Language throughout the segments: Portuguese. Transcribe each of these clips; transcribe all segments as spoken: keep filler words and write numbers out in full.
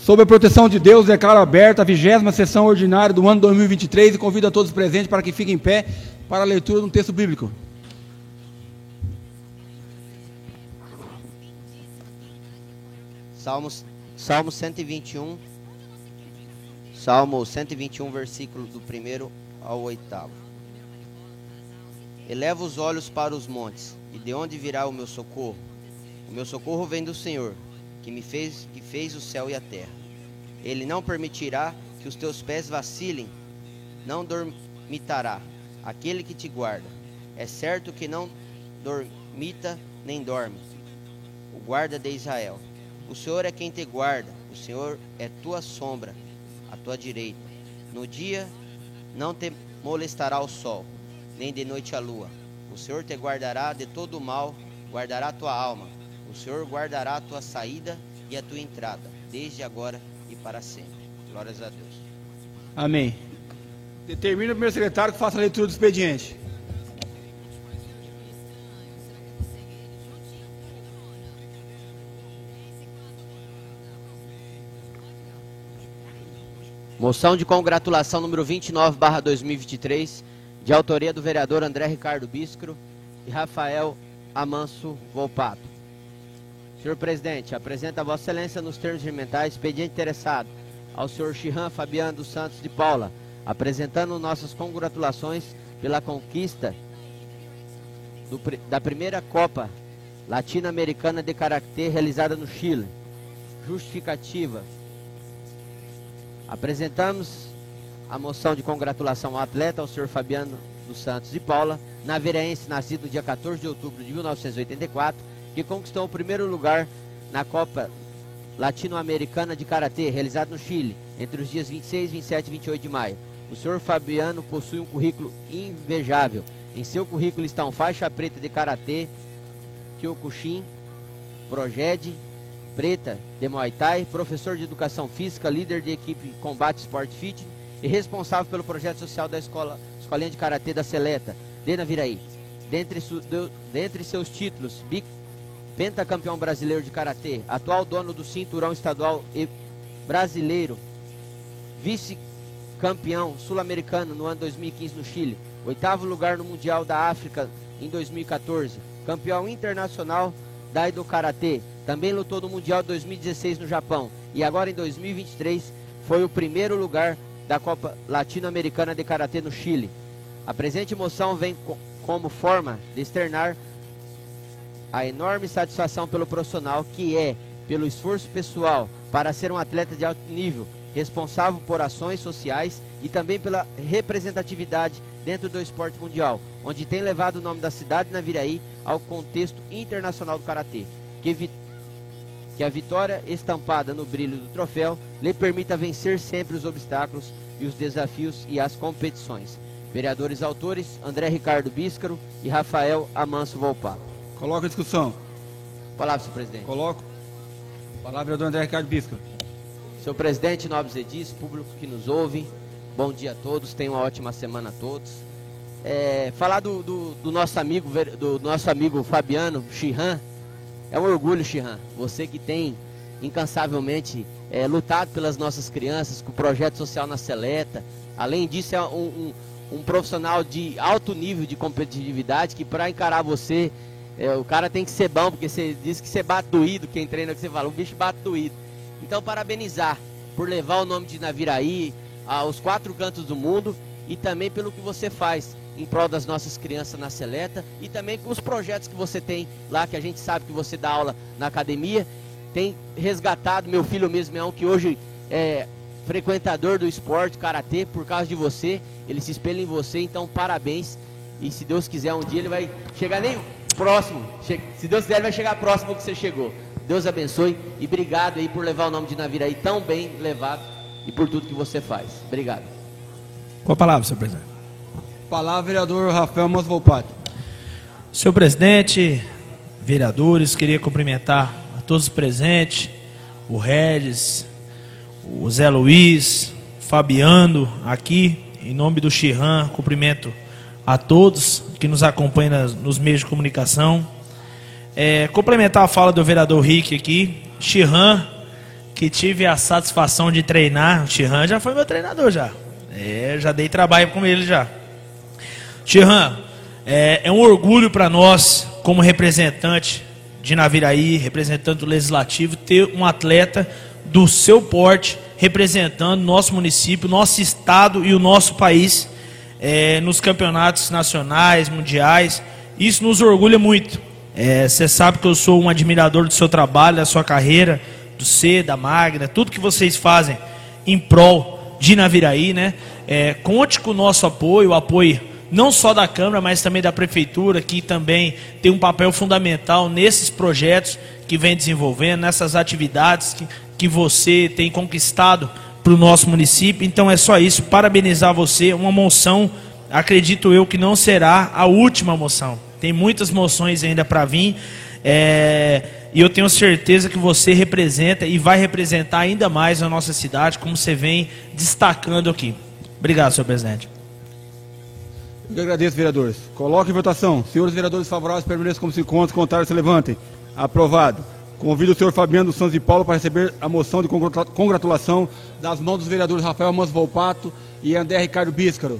Sob a proteção de Deus, declaro aberta a vigésima sessão ordinária do ano dois mil e vinte e três e convido a todos os presentes para que fiquem em pé para a leitura de um texto bíblico. Salmos, Salmo cento e vinte e um, Salmo cento e vinte e um, versículo do primeiro ao oitavo. Eleva os olhos para os montes, e de onde virá o meu socorro? O meu socorro vem do Senhor, que me fez, que fez o céu e a terra. Ele não permitirá que os teus pés vacilem, não dormitará aquele que te guarda. É certo que não dormita nem dorme o guarda de Israel. O Senhor é quem te guarda, o Senhor é tua sombra, à tua direita. No dia não te molestará o sol, nem de noite a lua. O Senhor te guardará de todo o mal, guardará a tua alma. O Senhor guardará a tua saída e a tua entrada, desde agora e para sempre. Glórias a Deus. Amém. Determina o primeiro secretário que faça a leitura do expediente. Moção de congratulação número vinte e nove barra dois mil e vinte e três, de autoria do vereador André Ricardo Bíscaro e Rafael Amanso Volpato. Senhor presidente, apresenta a Vossa Excelência nos termos regimentais expediente interessado ao senhor Chirran Fabiano dos Santos de Paula, apresentando nossas congratulações pela conquista do, da primeira Copa Latino-Americana de Karatê realizada no Chile. Justificativa. Apresentamos a moção de congratulação ao atleta, ao senhor Fabiano dos Santos de Paula, naviraense, nascido no dia quatorze de outubro de mil novecentos e oitenta e quatro, que conquistou o primeiro lugar na Copa Latino-Americana de Karatê, realizada no Chile, entre os dias vinte e seis, vinte e sete e vinte e oito de maio. O senhor Fabiano possui um currículo invejável. Em seu currículo estão faixa preta de Karatê, Kyokushin, Projed, preta de Muay Thai, professor de educação física, líder de equipe combate Sport Fit e responsável pelo projeto social da escola, escolinha de Karatê da Seleta, de Naviraí. Dentre, su, de, dentre seus títulos, bic, pentacampeão brasileiro de Karatê, atual dono do cinturão estadual e brasileiro, vice-campeão sul-americano no ano dois mil e quinze no Chile, oitavo lugar no Mundial da África em dois mil e quatorze, campeão internacional da Aido Karatê, também lutou no Mundial de dois mil e dezesseis no Japão e agora em dois mil e vinte e três foi o primeiro lugar da Copa Latino-Americana de Karatê no Chile. A presente moção vem co como forma de externar a enorme satisfação pelo profissional que é, pelo esforço pessoal para ser um atleta de alto nível, responsável por ações sociais e também pela representatividade dentro do esporte mundial, onde tem levado o nome da cidade de Naviraí ao contexto internacional do Karatê. Que, que a vitória estampada no brilho do troféu lhe permita vencer sempre os obstáculos e os desafios e as competições. Vereadores autores, André Ricardo Bíscaro e Rafael Amanso Volpato. Coloca a discussão. Palavra, senhor presidente. Coloco. Palavra, vereador André Ricardo Bíscaro. Senhor presidente, nobres edis, público que nos ouve, bom dia a todos, tenham uma ótima semana a todos. É, falar do, do, do nosso amigo, do nosso amigo Fabiano Chirran, é um orgulho, Chirran, você que tem incansavelmente é, lutado pelas nossas crianças, com o projeto social na Seleta. Além disso, é um, um, um profissional de alto nível de competitividade, que para encarar você, é, o cara tem que ser bom, porque você diz que você bate doído, quem treina que você fala, o bicho bate doído. Então, parabenizar por levar o nome de Naviraí aos quatro cantos do mundo e também pelo que você faz em prol das nossas crianças na Seleta e também com os projetos que você tem lá, que a gente sabe que você dá aula na academia, tem resgatado, meu filho mesmo é um que hoje é frequentador do esporte, Karatê, por causa de você, ele se espelha em você, então parabéns, e se Deus quiser um dia ele vai chegar nem próximo, se Deus quiser ele vai chegar próximo ao que você chegou. Deus abençoe e obrigado aí por levar o nome de Naviraí tão bem levado e por tudo que você faz. Obrigado. Com a palavra, senhor presidente. Palavra, vereador Rafael Amanso Volpato. Senhor presidente, vereadores, queria cumprimentar a todos os presentes, o Regis, o Zé Luiz, Fabiano, aqui, em nome do Chirran, cumprimento a todos que nos acompanham nos meios de comunicação. É, complementar a fala do vereador Rick aqui, Chirran, que que tive a satisfação de treinar. O Chirran já foi meu treinador já. É, já dei trabalho com ele já. Chirran, é, é um orgulho para nós, como representante de Naviraí, representante do Legislativo, ter um atleta do seu porte representando nosso município, nosso estado e o nosso país é, nos campeonatos nacionais, mundiais. Isso nos orgulha muito. Você é, sabe que eu sou um admirador do seu trabalho, da sua carreira, do C, da Magna, tudo que vocês fazem em prol de Naviraí, né? É, conte com o nosso apoio, o apoio não só da Câmara, mas também da Prefeitura, que também tem um papel fundamental nesses projetos que vem desenvolvendo, nessas atividades que, que você tem conquistado para o nosso município. Então é só isso, parabenizar você, uma moção, acredito eu que não será a última moção, tem muitas moções ainda para vir, é, e eu tenho certeza que você representa e vai representar ainda mais a nossa cidade, como você vem destacando aqui. Obrigado, senhor presidente. Eu que agradeço, vereadores. Coloque em votação. Senhores vereadores favoráveis, permaneçam como se encontram. Contrários, se levantem. Aprovado. Convido o senhor Fabiano dos Santos de Paulo para receber a moção de congratulação das mãos dos vereadores Rafael Manso Volpato e André Ricardo Bíscaro.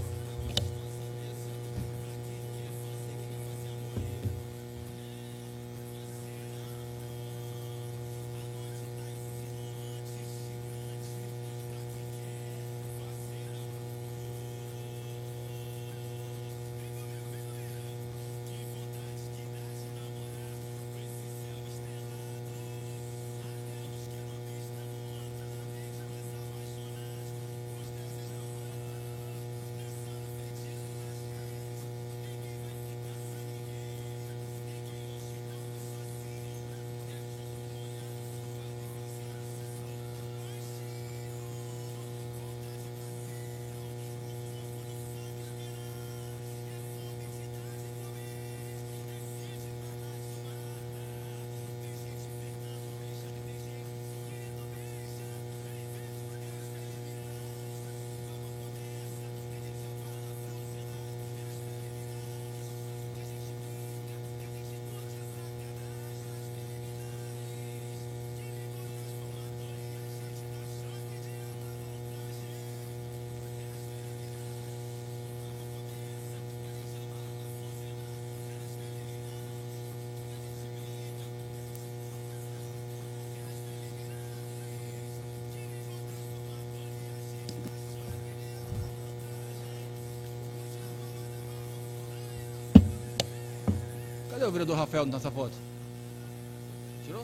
Cadê o vereador Rafael nessa foto? Tirou?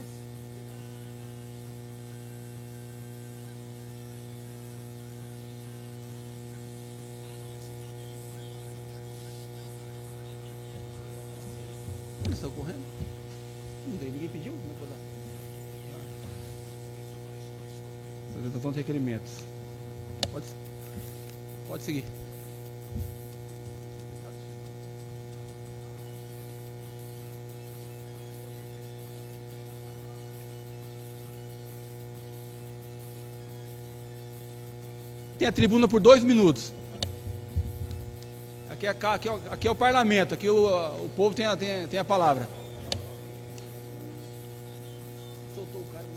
Eles estão correndo? Não tem, ninguém pediu? Como é que vou dar? Apresentação de requerimentos. Pode, pode seguir. Tem a tribuna por dois minutos. Aqui é, aqui é, aqui é o parlamento, aqui o, o povo tem a, tem, tem a palavra. Soltou o cara.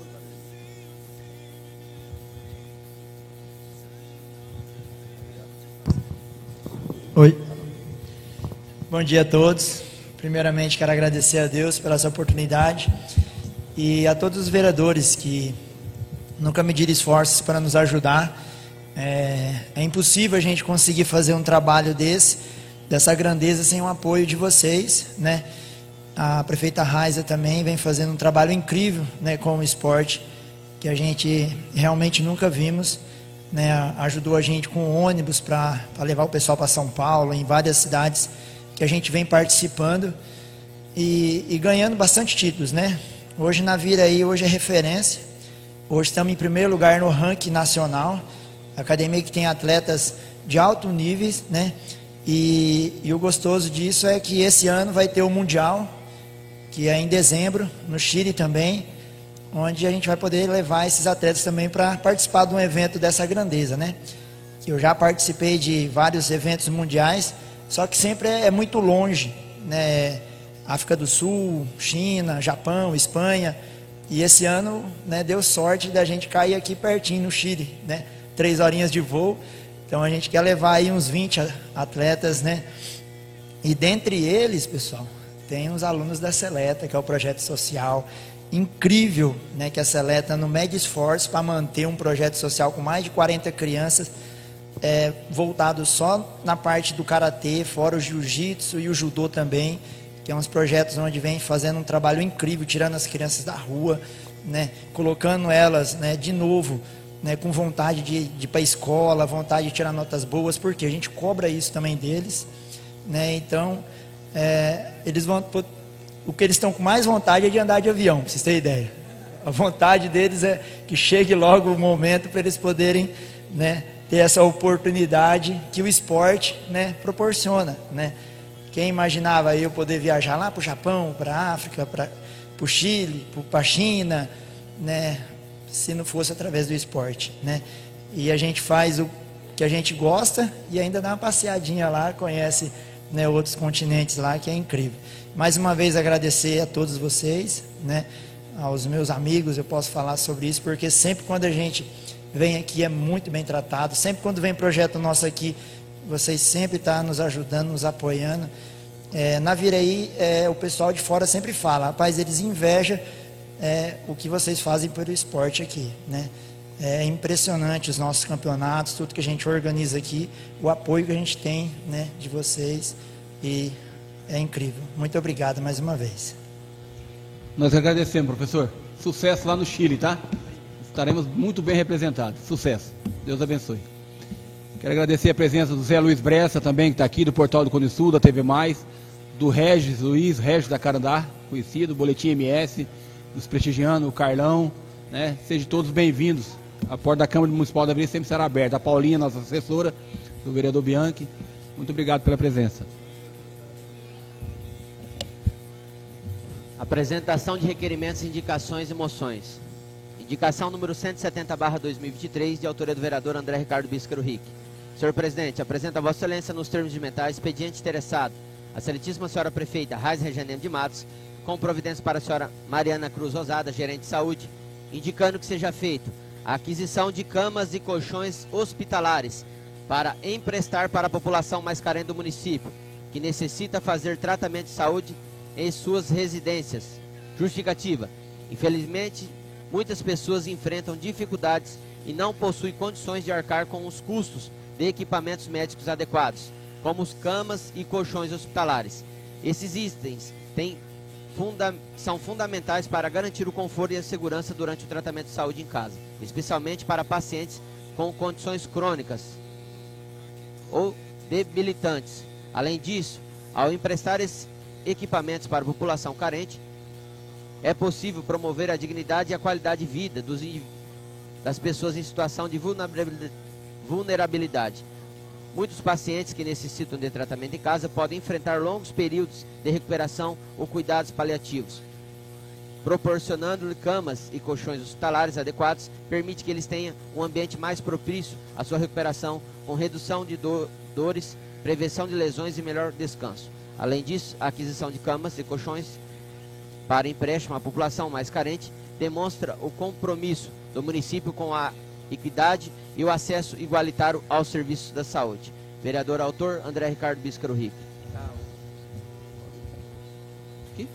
Oi. Bom dia a todos. Primeiramente quero agradecer a Deus pela essa oportunidade e a todos os vereadores que nunca mediram esforços para nos ajudar. É, é impossível a gente conseguir fazer um trabalho desse, dessa grandeza, sem o apoio de vocês, né? A prefeita Raiza também vem fazendo um trabalho incrível, né, com o esporte, que a gente realmente nunca vimos, né? Ajudou a gente com ônibus para levar o pessoal para São Paulo, em várias cidades que a gente vem participando e, e ganhando bastante títulos, né? Hoje Naviraí hoje é referência, hoje estamos em primeiro lugar no ranking nacional. Academia que tem atletas de alto nível, né? E, e o gostoso disso é que esse ano vai ter o Mundial, que é em dezembro, no Chile também, onde a gente vai poder levar esses atletas também para participar de um evento dessa grandeza, né? Eu já participei de vários eventos mundiais, só que sempre é, é muito longe, né? África do Sul, China, Japão, Espanha, E esse ano, né, deu sorte da gente cair aqui pertinho no Chile, né? Três horinhas de voo. Então a gente quer levar aí uns vinte atletas, né? E dentre eles, pessoal, tem os alunos da Seleta, que é o projeto social incrível, né? Que a Seleta no mega esforço para manter um projeto social com mais de quarenta crianças, é, voltado só na parte do karatê, fora o jiu-jitsu e o judô também, que é uns projetos onde vem fazendo um trabalho incrível, tirando as crianças da rua, né? Colocando elas, né, de novo, né, com vontade de, de ir para a escola, vontade de tirar notas boas, porque a gente cobra isso também deles, né? Então, é, eles vão, o que eles estão com mais vontade é de andar de avião, para vocês terem ideia. A vontade deles é que chegue logo o momento para eles poderem, né, ter essa oportunidade que o esporte, né, proporciona, né? Quem imaginava eu poder viajar lá para o Japão, para a África, para o Chile, para a China, né, se não fosse através do esporte, né? E a gente faz o que a gente gosta e ainda dá uma passeadinha lá, conhece, né, outros continentes lá, que é incrível. Mais uma vez agradecer a todos vocês, né, aos meus amigos, eu posso falar sobre isso, porque sempre quando a gente vem aqui é muito bem tratado, sempre quando vem projeto nosso aqui, vocês sempre estão nos ajudando, nos apoiando. É, na Viraí, é, o pessoal de fora sempre fala, rapaz, eles invejam é, o que vocês fazem pelo esporte aqui, né? É impressionante os nossos campeonatos, tudo que a gente organiza aqui, o apoio que a gente tem, né, de vocês, e é incrível. Muito obrigado mais uma vez. Nós agradecemos, professor. Sucesso lá no Chile, tá? Estaremos muito bem representados. Sucesso. Deus abençoe. Quero agradecer a presença do Zé Luiz Bressa também, que está aqui, do Portal do Cone Sul, da T V Mais, do Regis Luiz, Regis da Carandá, conhecido, Boletim M S, dos prestigiando, o Carlão, né? Sejam todos bem-vindos. A porta da Câmara Municipal da Vila sempre será aberta. A Paulinha, nossa assessora, do vereador Bianchi, muito obrigado pela presença. Apresentação de requerimentos, indicações e moções. Indicação número cento e setenta barra dois mil e vinte e três, de autoria do vereador André Ricardo Bíscaro Rick. Senhor presidente, apresenta a Vossa Excelência nos termos de mentais expediente interessado a excelentíssima senhora prefeita Raiz Rejaneme de Matos, com providência para a senhora Mariana Cruz Rosada, gerente de saúde, indicando que seja feito a aquisição de camas e colchões hospitalares para emprestar para a população mais carente do município, que necessita fazer tratamento de saúde em suas residências. Justificativa: infelizmente, muitas pessoas enfrentam dificuldades e não possuem condições de arcar com os custos de equipamentos médicos adequados, como os camas e colchões hospitalares. Esses itens têm funda- são fundamentais para garantir o conforto e a segurança durante o tratamento de saúde em casa, especialmente para pacientes com condições crônicas ou debilitantes. Além disso, ao emprestar esses equipamentos para a população carente, é possível promover a dignidade e a qualidade de vida dos, das pessoas em situação de vulnerabilidade. Muitos pacientes que necessitam de tratamento em casa podem enfrentar longos períodos de recuperação ou cuidados paliativos. Proporcionando-lhe camas e colchões hospitalares adequados, permite que eles tenham um ambiente mais propício à sua recuperação, com redução de do, dores, prevenção de lesões e melhor descanso. Além disso, a aquisição de camas e colchões para empréstimo à população mais carente demonstra o compromisso do município com a equidade e o acesso igualitário aos serviços da saúde. Vereador autor, André Ricardo Bíscaro Rick. Aqui.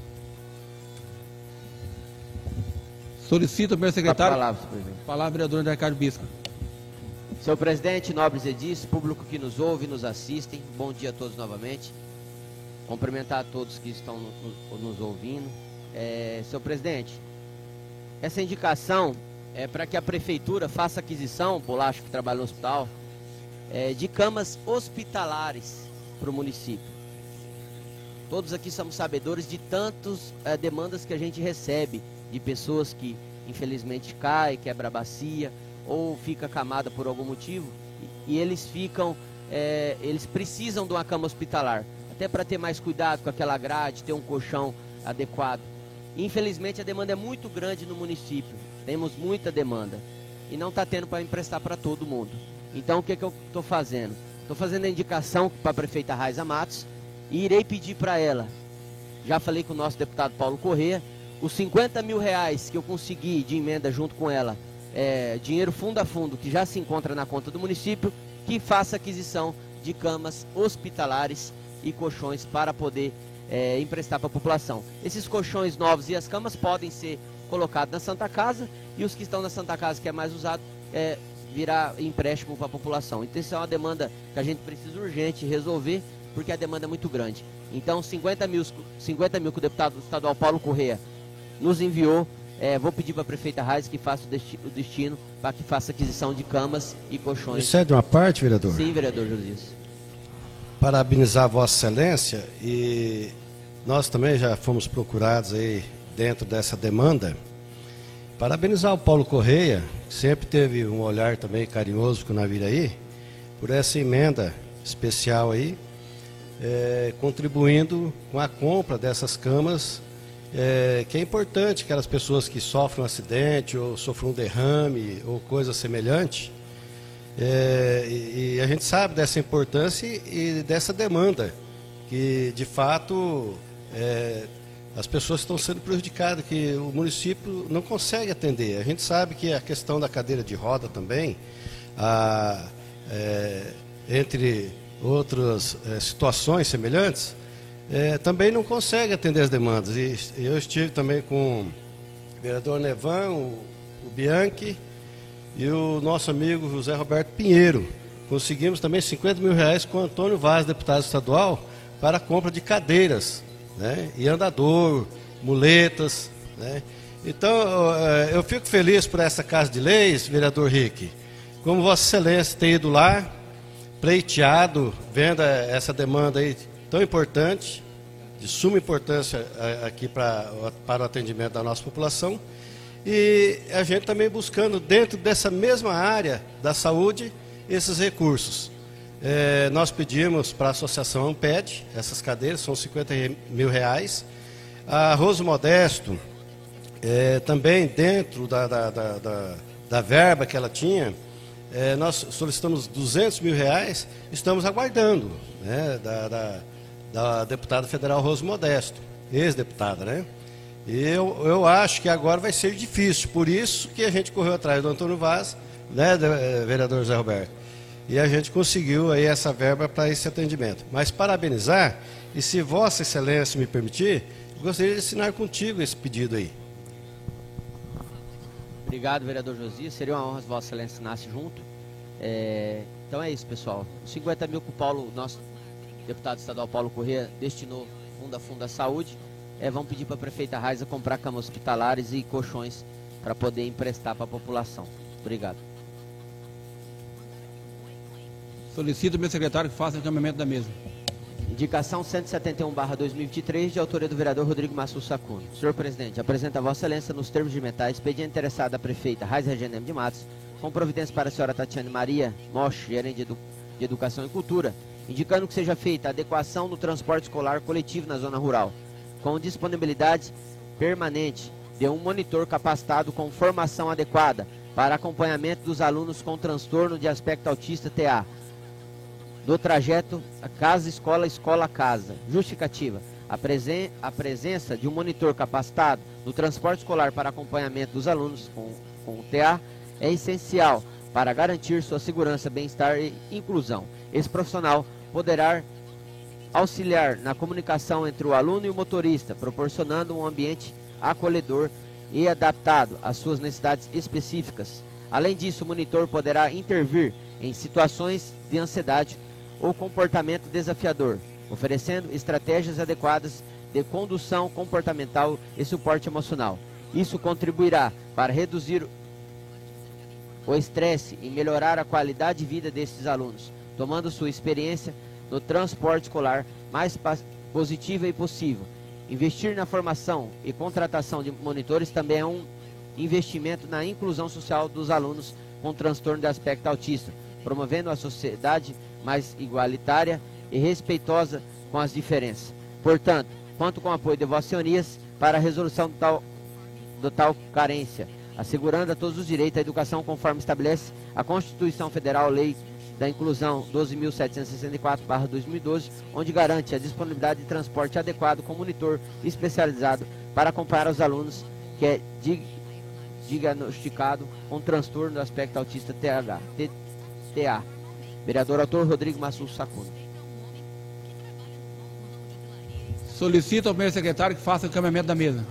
Solicito ao primeiro secretário. Palavra, presidente. Palavra, vereador André Ricardo Bíscaro. Senhor presidente, nobres edis, público que nos ouve e nos assistem, bom dia a todos novamente. Cumprimentar a todos que estão nos, nos ouvindo. É, senhor presidente, essa indicação é para que a prefeitura faça aquisição, Polacho que trabalha no hospital, é, de camas hospitalares para o município. Todos aqui somos sabedores de tantas é, demandas que a gente recebe de pessoas que infelizmente caem, quebra a bacia ou fica acamada por algum motivo e, e eles ficam, é, eles precisam de uma cama hospitalar, até para ter mais cuidado com aquela grade, ter um colchão adequado. Infelizmente a demanda é muito grande no município, temos muita demanda e não está tendo para emprestar para todo mundo. Então o que, que eu estou fazendo? Estou fazendo a indicação para a prefeita Raiza Matos e irei pedir para ela, já falei com o nosso deputado Paulo Corrêa, os cinquenta mil reais que eu consegui de emenda junto com ela, é, dinheiro fundo a fundo, que já se encontra na conta do município, que faça aquisição de camas hospitalares e colchões para poder é, emprestar para a população. Esses colchões novos e as camas podem ser colocados na Santa Casa, e os que estão na Santa Casa, que é mais usado, é, virar empréstimo para a população. Então isso é uma demanda que a gente precisa urgente resolver, porque a demanda é muito grande. Então cinquenta mil, cinquenta mil que o deputado estadual Paulo Correia nos enviou, é, vou pedir para a prefeita Raiz que faça o, desti o destino para que faça aquisição de camas e colchões. Isso é de uma parte, vereador? Sim, vereador Josias. Parabenizar Vossa Excelência, e nós também já fomos procurados aí dentro dessa demanda. Parabenizar o Paulo Correia, que sempre teve um olhar também carinhoso com o Naviraí, por essa emenda especial aí, é, contribuindo com a compra dessas camas, é, que é importante, aquelas pessoas que sofrem um acidente ou sofrem um derrame ou coisa semelhante. É, e, e a gente sabe dessa importância e, e dessa demanda, que de fato é, as pessoas estão sendo prejudicadas, que o município não consegue atender. A gente sabe que a questão da cadeira de roda também, a, é, entre outras é, situações semelhantes, é, também não consegue atender as demandas. E eu estive também com o vereador Nevan, o, o Bianchi e o nosso amigo José Roberto Pinheiro. Conseguimos também cinquenta mil reais com o Antônio Vaz, deputado estadual, para a compra de cadeiras, né, e andador, muletas, né. Então, eu fico feliz por essa Casa de Leis, vereador Rick, como Vossa Excelência tem ido lá, pleiteado, vendo essa demanda aí tão importante, de suma importância aqui para, para o atendimento da nossa população, e a gente também buscando dentro dessa mesma área da saúde esses recursos. É, nós pedimos para a Associação Amped, essas cadeiras, são cinquenta mil reais. A Roso Modesto, é, também dentro da, da, da, da, da verba que ela tinha, é, nós solicitamos duzentos mil reais, estamos aguardando, né, da, da, da deputada federal Roso Modesto, ex-deputada, né? E eu, eu acho que agora vai ser difícil, por isso que a gente correu atrás do Antônio Vaz, né, vereador Zé Roberto? E a gente conseguiu aí essa verba para esse atendimento. Mas parabenizar, e se Vossa Excelência me permitir, eu gostaria de assinar contigo esse pedido aí. Obrigado, vereador Josias. Seria uma honra se Vossa Excelência assinasse junto. É, então é isso, pessoal. Os cinquenta mil que o Paulo, nosso deputado estadual Paulo Correia, destinou fundo a fundo da saúde, é, vão pedir para a prefeita Raiza comprar camas hospitalares e colchões para poder emprestar para a população. Obrigado. Solicito ao meu secretário que faça o encaminhamento da mesa. Indicação cento e setenta e um barra dois mil e vinte e três, de autoria do vereador Rodrigo Massu Sacuno. Senhor presidente, apresenta a Vossa Excelência, nos termos de metais, expediente interessado à prefeita Raiza Regenem de Matos, com providência para a senhora Tatiane Maria Mosch, gerente de, edu de Educação e Cultura, indicando que seja feita a adequação do transporte escolar coletivo na zona rural, com disponibilidade permanente de um monitor capacitado com formação adequada para acompanhamento dos alunos com transtorno de aspecto autista T A, do trajeto casa-escola, escola-casa. Justificativa: a, presen a presença de um monitor capacitado no transporte escolar para acompanhamento dos alunos com, com o T A é essencial para garantir sua segurança, bem-estar e inclusão. Esse profissional poderá auxiliar na comunicação entre o aluno e o motorista, proporcionando um ambiente acolhedor e adaptado às suas necessidades específicas. Além disso, o monitor poderá intervir em situações de ansiedade ou comportamento desafiador, oferecendo estratégias adequadas de condução comportamental e suporte emocional. Isso contribuirá para reduzir o estresse e melhorar a qualidade de vida destes alunos, tomando sua experiência no transporte escolar mais positiva e possível. Investir na formação e contratação de monitores também é um investimento na inclusão social dos alunos com transtorno de aspecto autista, promovendo a sociedade mais igualitária e respeitosa com as diferenças. Portanto, conto com o apoio de Vossas Senhorias para a resolução do tal, do tal carência, assegurando a todos os direitos à educação conforme estabelece a Constituição Federal, Lei da inclusão doze mil setecentos e sessenta e quatro barra dois mil e doze, onde garante a disponibilidade de transporte adequado com monitor especializado para acompanhar os alunos que é dig diagnosticado com transtorno do aspecto autista T H, T A. Vereador autor Rodrigo Massu Sacuna. Solicito ao primeiro secretário que faça o encaminhamento da mesa.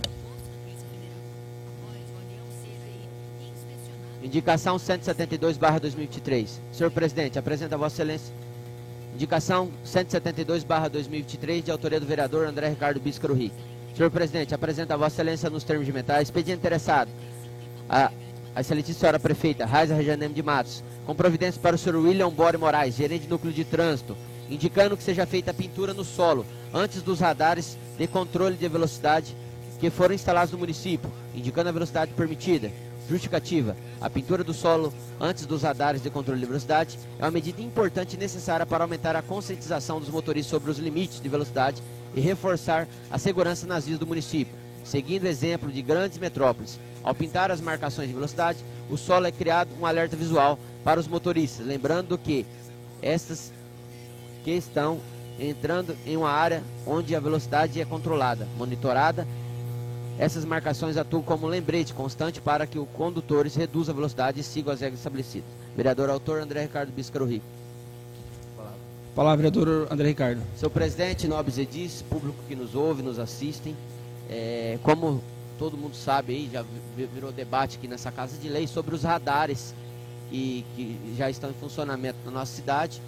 Indicação cento e setenta e dois barra dois mil e vinte e três. Senhor presidente, apresenta a Vossa Excelência. Indicação cento e setenta e dois barra dois mil e vinte e três, de autoria do vereador André Ricardo Bíscaro Rick. Senhor presidente, apresenta a Vossa Excelência nos termos de metais, expediente interessado. A, a excelentíssima senhora prefeita, Raiza Rejaneme de Matos, com providência para o senhor William Bore Moraes, gerente de núcleo de trânsito, indicando que seja feita a pintura no solo, antes dos radares de controle de velocidade que foram instalados no município, indicando a velocidade permitida. Justificativa: a pintura do solo antes dos radares de controle de velocidade é uma medida importante e necessária para aumentar a conscientização dos motoristas sobre os limites de velocidade e reforçar a segurança nas vias do município, seguindo o exemplo de grandes metrópoles. Ao pintar as marcações de velocidade, o solo é criado um alerta visual para os motoristas, lembrando que estas que estão entrando em uma área onde a velocidade é controlada, monitorada. Essas marcações atuam como lembrete constante para que os condutores reduzam a velocidade e sigam as regras estabelecidas. Vereador autor André Ricardo Bíscaro Rico. Palavra, vereador André Ricardo. Senhor presidente, nobres edis, público que nos ouve, nos assistem, é, como todo mundo sabe aí, já virou debate aqui nessa Casa de Lei sobre os radares e, que já estão em funcionamento na nossa cidade.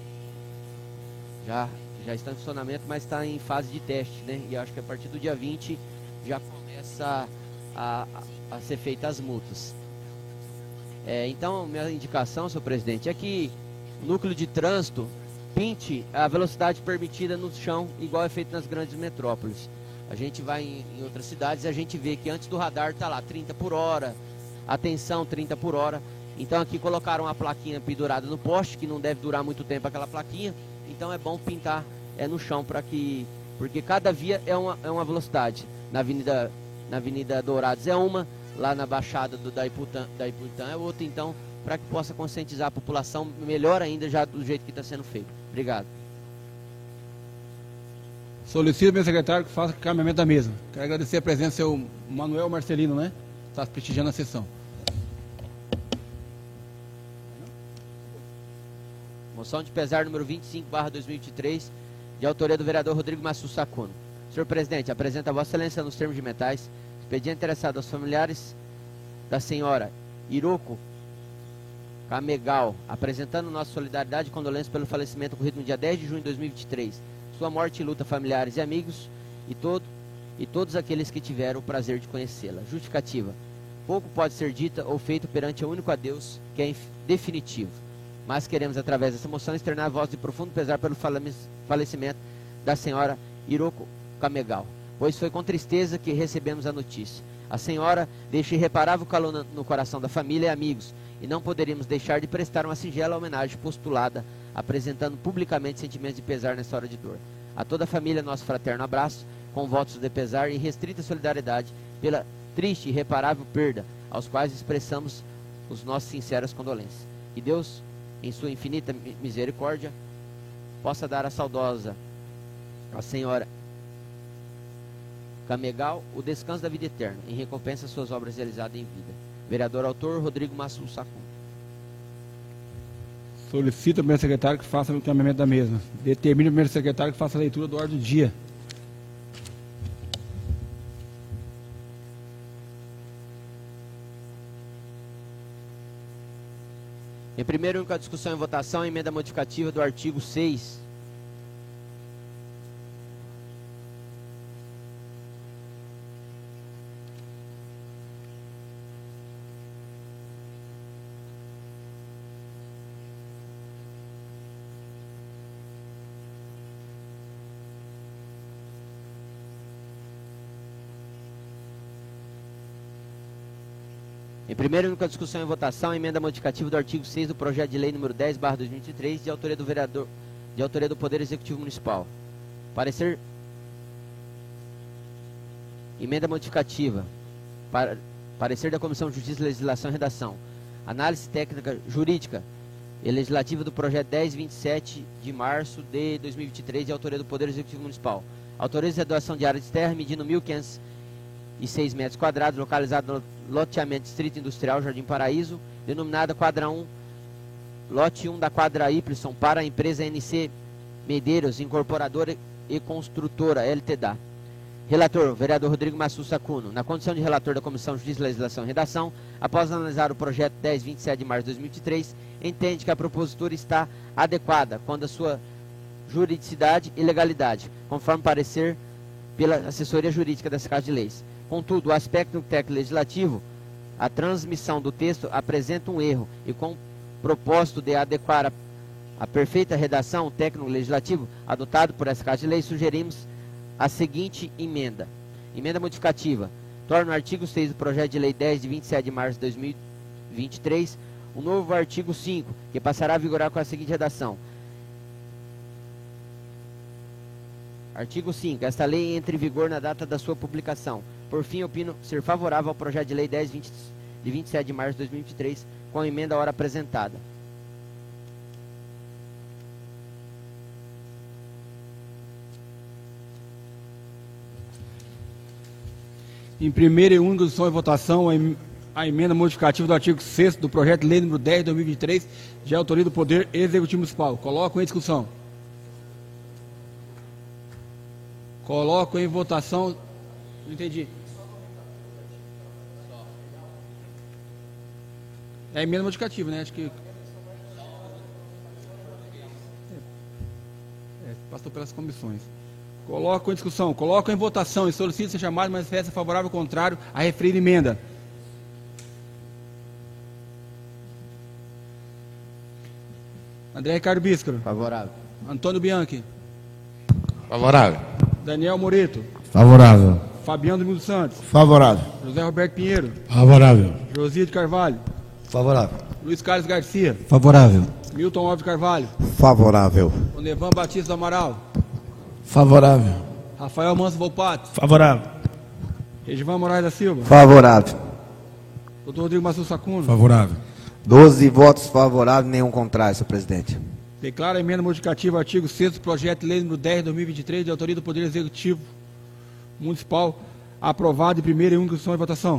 Já, já estão em funcionamento, mas está em fase de teste, né? E acho que a partir do dia vinte já começa a, a, a ser feitas as multas. É, então, minha indicação, senhor presidente, é que o núcleo de trânsito pinte a velocidade permitida no chão, igual é feito nas grandes metrópoles. A gente vai em, em outras cidades e a gente vê que antes do radar está lá trinta por hora, atenção trinta por hora. Então aqui colocaram uma plaquinha pendurada no poste, que não deve durar muito tempo aquela plaquinha. Então é bom pintar é, no chão, para que, porque cada via é uma, é uma velocidade. Na Avenida, na Avenida Dourados é uma, lá na Baixada do, da, Iputã, da Iputã é outra. Então, para que possa conscientizar a população, melhor ainda já do jeito que está sendo feito. Obrigado. Solicito ao meu secretário que faça o encaminhamento da mesa. Quero agradecer a presença do seu Manuel Marcelino, né? Está prestigiando a sessão. Moção de pesar número vinte e cinco barra dois mil e vinte e três, de autoria do vereador Rodrigo Massu Sacuna. Senhor presidente, apresenta a Vossa Excelência nos termos de metais, expediente interessado aos familiares da senhora Iroko Camegal, apresentando nossa solidariedade e condolência pelo falecimento ocorrido no dia dez de junho de dois mil e vinte e três. Sua morte e luta familiares e amigos e, todo, e todos aqueles que tiveram o prazer de conhecê-la. Justificativa: pouco pode ser dita ou feito perante o único a Deus, que é definitivo. Mas queremos, através dessa moção, externar a voz de profundo pesar pelo falecimento da senhora Iroko Camegal, pois foi com tristeza que recebemos a notícia. A senhora deixa irreparável calor no coração da família e amigos, e não poderíamos deixar de prestar uma singela homenagem postulada, apresentando publicamente sentimentos de pesar nessa hora de dor. A toda a família, nosso fraterno abraço, com votos de pesar e restrita solidariedade pela triste e irreparável perda, aos quais expressamos os nossos sinceras condolências. Que Deus, em sua infinita misericórdia, possa dar à saudosa, a senhora Camegal, o descanso da vida eterna, em recompensa às suas obras realizadas em vida. Vereador autor Rodrigo Massu Sacuna. Solicito ao primeiro secretário que faça o encaminhamento da mesa. Determine o primeiro secretário que faça a leitura do ordem do dia. Em primeiro, única discussão e votação, a emenda modificativa do artigo seis. Em primeira e única discussão e votação, a emenda modificativa do artigo seis do projeto de lei número dez barra dois mil e vinte e três, de autoria do vereador, de autoria do Poder Executivo Municipal. Parecer. Emenda modificativa. Para, parecer da Comissão de Justiça, Legislação e Redação. Análise técnica jurídica e legislativa do projeto dez vinte e sete de março de dois mil e vinte e três, de autoria do Poder Executivo Municipal. Autoriza a doação de área de terra medindo mil quinhentos e seis metros quadrados, localizado no loteamento Distrito Industrial Jardim Paraíso, denominada quadra um, lote um da quadra Y, para a empresa N C Medeiros, incorporadora e construtora L T D A. Relator, vereador Rodrigo Massussa Cuno. Na condição de relator da Comissão Justiça, Legislação e Redação, após analisar o projeto dez vinte e sete de março de dois mil e vinte e três, entende que a propositura está adequada quanto à sua juridicidade e legalidade, conforme parecer pela assessoria jurídica dessa Casa de Leis. Contudo, o aspecto técnico legislativo, a transmissão do texto apresenta um erro e, com o propósito de adequar a, a perfeita redação técnico-legislativo adotado por essa Casa de Leis, sugerimos a seguinte emenda. Emenda modificativa. Torna o artigo seis do projeto de lei dez de vinte e sete de março de dois mil e vinte e três um novo artigo cinco, que passará a vigorar com a seguinte redação. Artigo cinco. Esta lei entra em vigor na data da sua publicação. Por fim, opino ser favorável ao projeto de lei dez de vinte e sete de março de dois mil e vinte e três, com a emenda à hora apresentada. Em primeira e única discussão e votação, a emenda modificativa do artigo sexto do projeto de lei número dez de dois mil e vinte e três, de autoria do Poder Executivo Municipal. Coloco em discussão. Coloco em votação. Não entendi. É a emenda modificativa, né? Acho que. É, passou pelas comissões. Coloco em discussão, coloco em votação e solicito ser chamado manifesto favorável ou contrário à referida emenda. André Ricardo Bíscaro. Favorável. Antônio Bianchi. Favorável. Daniel Moreto. Favorável. Fabiano Domingo Santos. Favorável. José Roberto Pinheiro. Favorável. Josia de Carvalho. Favorável. Luiz Carlos Garcia. Favorável. Milton Alves Carvalho. Favorável. Onevan Batista do Amaral. Favorável. Rafael Manso Volpato. Favorável. Regivan Moraes da Silva. Favorável. Doutor Rodrigo Massussa Cuno. Favorável. doze votos favoráveis, nenhum contrário, senhor presidente. Declara a emenda modificativa ao artigo sexto do projeto de lei número dez de dois mil e vinte e três, de autoria do Poder Executivo Municipal, aprovado em primeira e única discussão e votação.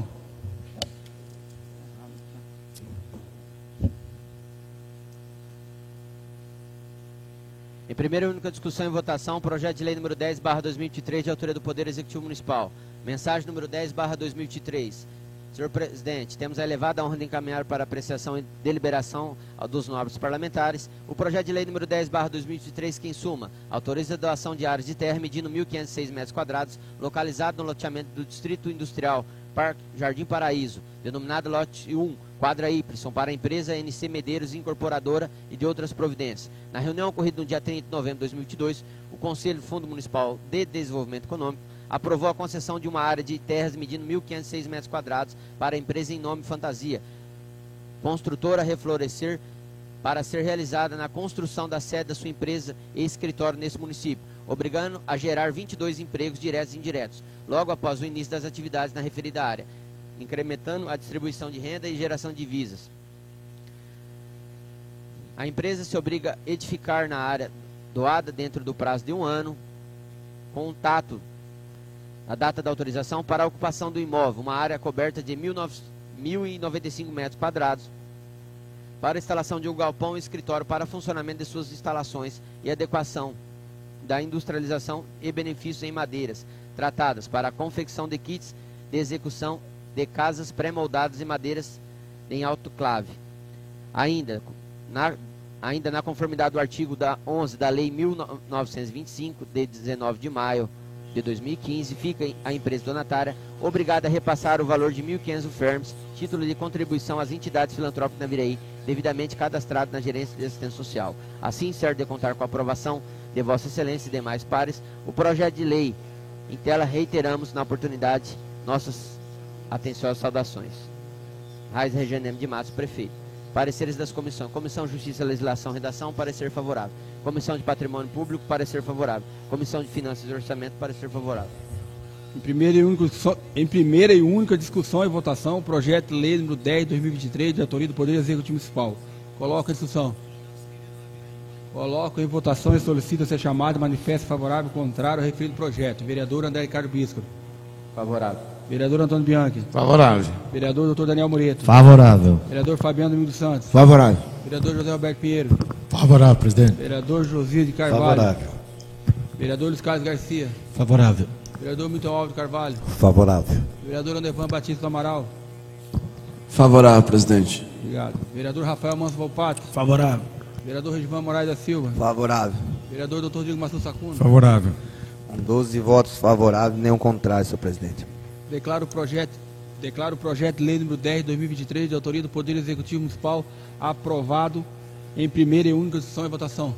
Em primeira e única discussão e votação, projeto de lei número dez barra dois mil e vinte e três, de autoria do Poder Executivo Municipal. Mensagem número dez barra dois mil e vinte e três. Senhor Presidente, temos a elevada honra de encaminhar para apreciação e deliberação dos nobres parlamentares o projeto de lei número dez barra dois mil e vinte e três, que, em suma, autoriza a doação de áreas de terra medindo mil quinhentos e seis metros quadrados, localizado no loteamento do Distrito Industrial Parque Jardim Paraíso, denominado lote um, quadra Y, para a empresa N C Medeiros Incorporadora e de outras providências. Na reunião ocorrida no dia trinta de novembro de dois mil e vinte e dois, o Conselho do Fundo Municipal de Desenvolvimento Econômico aprovou a concessão de uma área de terras medindo mil quinhentos e seis metros quadrados para a empresa em nome Fantasia, construtora Reflorescer, para ser realizada na construção da sede da sua empresa e escritório nesse município, obrigando a gerar vinte e dois empregos diretos e indiretos, logo após o início das atividades na referida área, incrementando a distribuição de renda e geração de divisas. A empresa se obriga a edificar na área doada dentro do prazo de um ano, contato a data da autorização para a ocupação do imóvel, uma área coberta de mil e noventa e cinco metros quadrados, para a instalação de um galpão e escritório para funcionamento de suas instalações e adequação da industrialização e benefícios em madeiras tratadas para a confecção de kits de execução de casas pré-moldadas em madeiras em autoclave. Ainda na, ainda na conformidade do artigo da onze da Lei mil novecentos e vinte e cinco, de dezenove de maio de dois mil e quinze, fica a empresa donatária obrigada a repassar o valor de mil e quinhentos fermes, título de contribuição às entidades filantrópicas da Viraí, devidamente cadastrado na Gerência de Assistência Social. Assim, certo de contar com a aprovação de Vossa Excelência e demais pares, o projeto de lei em tela reiteramos na oportunidade nossas atenciosas saudações. Raiz Regiane M. de Matos, prefeito. Pareceres das comissões. Comissão Justiça, Legislação, Redação, parecer favorável. Comissão de Patrimônio Público, parecer favorável. Comissão de Finanças e Orçamento, parecer favorável. Em primeira e única, em primeira e única discussão e votação, o projeto de lei número dez de dois mil e vinte e três, de autoria do Poder Executivo Municipal. Coloca a discussão. Coloco em votação e solicito ser chamado manifesto favorável contrário ao referido projeto. Vereador André Ricardo Bisco. Favorável. Vereador Antônio Bianchi. Favorável. Vereador doutor Daniel Moreto. Favorável. Vereador Fabiano Domingos Santos. Favorável. Vereador José Alberto Pinheiro. Favorável, presidente. Vereador Josias de Carvalho. Favorável. Vereador Luiz Carlos Garcia. Favorável. Vereador Milton Alves de Carvalho. Favorável. Vereador Andevan Batista do Amaral. Favorável, presidente. Obrigado. Vereador Rafael Manso Volpato. Favorável. Vereador Regivan Moraes da Silva. Favorável. Vereador doutor Diego Massu Sacuna. Favorável. Com doze votos favoráveis, nenhum contrário, senhor presidente. Declaro o projeto, declaro o projeto de lei número dez de dois mil e vinte e três, de autoria do Poder Executivo Municipal, aprovado em primeira e única discussão e votação.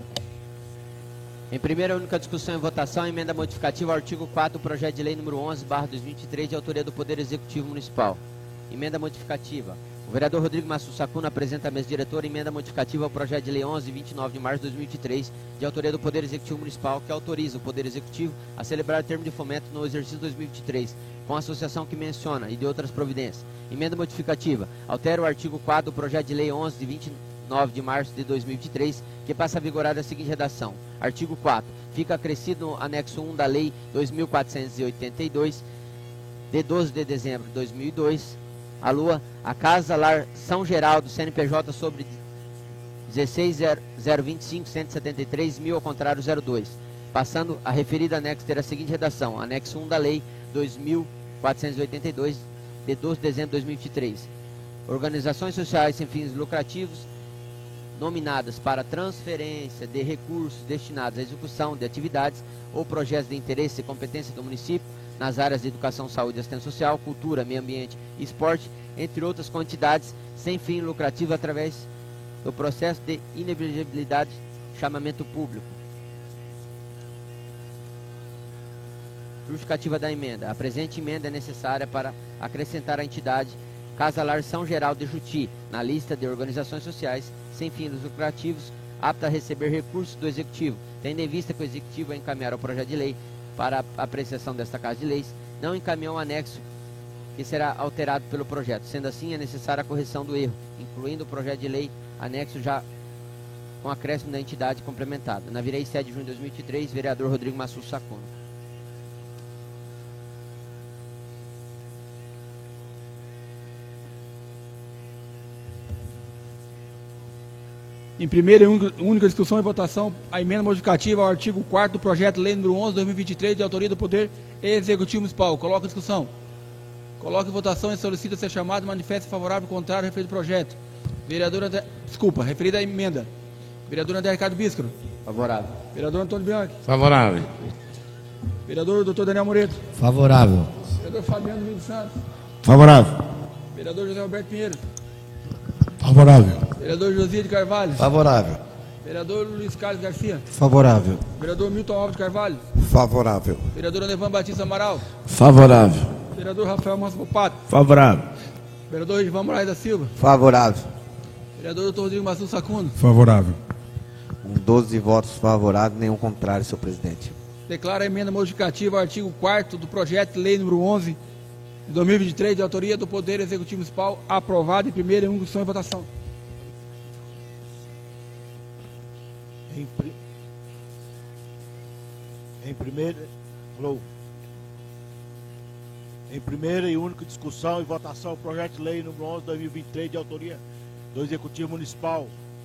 Em primeira e única discussão e votação, emenda modificativa ao artigo quatro do projeto de lei número onze barra dois mil e vinte e três, de autoria do Poder Executivo Municipal. Emenda modificativa. O vereador Rodrigo Massu Sacuna apresenta à mesa diretora emenda modificativa ao projeto de lei onze, vinte e nove de março de dois mil e vinte e três, de autoria do Poder Executivo Municipal, que autoriza o Poder Executivo a celebrar o termo de fomento no exercício dois mil e vinte e três, com a associação que menciona e de outras providências. Emenda modificativa. Altera o artigo quatro do projeto de lei onze, de vinte e nove de março de dois mil e vinte e três, que passa a vigorar a seguinte redação. Artigo quatro. Fica acrescido no anexo um da Lei dois mil quatrocentos e oitenta e dois, de doze de dezembro de dois mil e dois, a Lua, a Casa Lar São Geraldo, C N P J sobre dezesseis zero vinte e cinco, cento e setenta e três mil, ao contrário, zero dois. Passando a referida anexo ter a seguinte redação. Anexo um da Lei dois mil quatrocentos e oitenta e dois, de doze de dezembro de dois mil e vinte e três. Organizações sociais sem fins lucrativos nominadas para transferência de recursos destinados à execução de atividades ou projetos de interesse e competência do município nas áreas de educação, saúde e assistência social, cultura, meio ambiente e esporte, entre outras quantidades, sem fim lucrativo através do processo de inelegibilidade, chamamento público. Justificativa da emenda. A presente emenda é necessária para acrescentar a entidade Casa Lar São Geraldo de Juti na lista de organizações sociais sem fins lucrativos apta a receber recursos do Executivo, tendo em vista que o Executivo vai encaminhar o projeto de lei para a apreciação desta Casa de Leis, não encaminhou um anexo que será alterado pelo projeto. Sendo assim, é necessária a correção do erro, incluindo o projeto de lei anexo já com acréscimo da entidade complementada. Na Virei sete de junho de dois mil e vinte e três, vereador Rodrigo Massu Sacuna. Em primeira e única discussão e votação, a emenda modificativa ao artigo quarto do projeto de lei número onze de dois mil e vinte e três, de autoria do Poder Executivo Municipal. Coloca em discussão. Coloca em votação e solicita ser chamado manifesto favorável contrário ao referido projeto. Vereador André... Desculpa, referida à emenda. Vereador André Ricardo Bisco. Favorável. Vereador Antônio Bianchi. Favorável. Vereador doutor Daniel Moreto. Favorável. Vereador Fabiano Domingos Santos. Favorável. Vereador José Alberto Pinheiro. Favorável. Vereador Josias de Carvalho. Favorável. Vereador Luiz Carlos Garcia. Favorável. Vereador Milton Alves de Carvalho. Favorável. Vereador Andevan Batista Amaral. Favorável. Vereador Rafael Manso Volpato. Favorável. Vereador Regivan Moraes da Silva. Favorável. Vereador doutor Rodrigo Massu Sacuna. Favorável. Com doze votos favoráveis, nenhum contrário, senhor presidente. Declara a emenda modificativa ao artigo quarto do projeto de lei número onze de dois mil e vinte e três, de autoria do Poder Executivo Municipal, aprovado em primeira e única discussão e votação. Em, pri... em primeira Alô. Em primeira e única discussão e votação, o projeto de lei número onze de dois mil e vinte e três, de autoria do Executivo Municipal.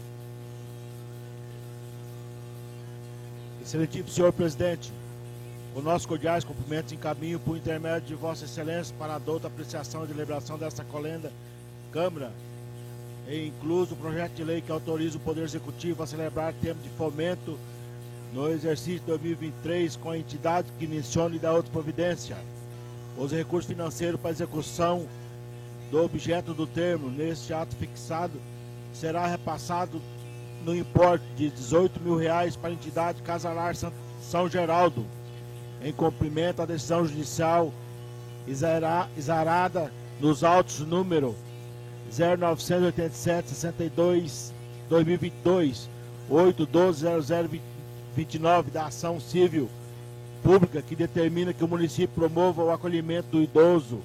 Excelentíssimo senhor presidente, com nossos cordiais cumprimentos encaminho por intermédio de Vossa Excelência para a douta apreciação e deliberação desta colenda Câmara, e incluso o projeto de lei que autoriza o Poder Executivo a celebrar termo de fomento no exercício de dois mil e vinte e três com a entidade que mencione e da outra providência. Os recursos financeiros para execução do objeto do termo neste ato fixado será repassado no importe de dezoito mil reais para a entidade Casa Lar São Geraldo, em cumprimento à decisão judicial exarada nos autos número zero novecentos e oitenta e sete, sessenta e dois, dois mil e vinte e dois, oito doze zero zero vinte e nove da ação civil pública que determina que o município promova o acolhimento do idoso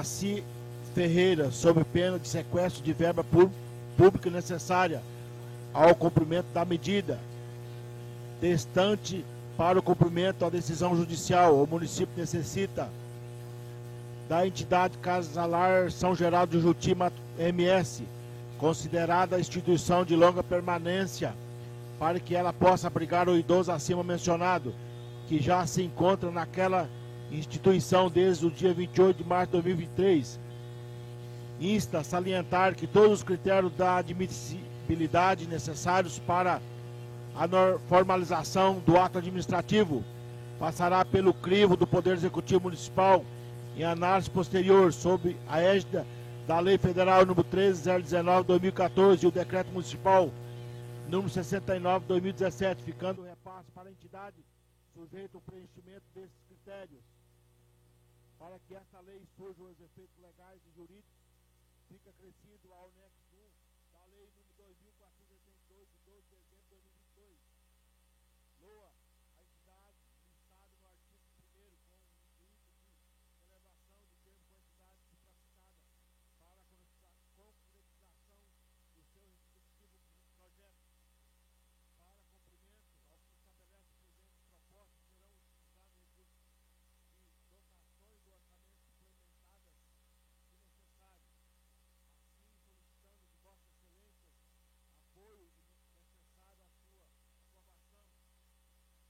Juraci Ferreira, sob pena de sequestro de verba pública necessária ao cumprimento da medida. Destante para o cumprimento da decisão judicial, o município necessita da entidade Casalar São Geraldo de Juti M S, considerada instituição de longa permanência, para que ela possa abrigar o idoso acima mencionado, que já se encontra naquela instituição desde o dia vinte e oito de março de dois mil e vinte e três. Insta a salientar que todos os critérios da admissibilidade necessários para a formalização do ato administrativo passará pelo crivo do Poder Executivo Municipal em análise posterior sob a égide da Lei Federal número treze mil dezenove de dois mil e quatorze e o Decreto Municipal número sessenta e nove de dois mil e dezessete, ficando o repasse para a entidade sujeito ao preenchimento desses critérios. Para que esta lei surja os efeitos legais e jurídicos, fica acrescido ao anexo um da Lei número dois mil quatrocentos e oitenta e dois, de doze de dezembro de dois mil e vinte e dois. Loa a entidade listada no artigo primeiro com o intuito de celebração de termo com a entidade supracitada para a concretização do seu respectivo projeto. Para cumprimento ao que estabelece o presente proposta, serão utilizados recursos de dotações do orçamento suplementadas se necessário. Assim, solicitando de Vossa Excelência apoio necessário à sua aprovação.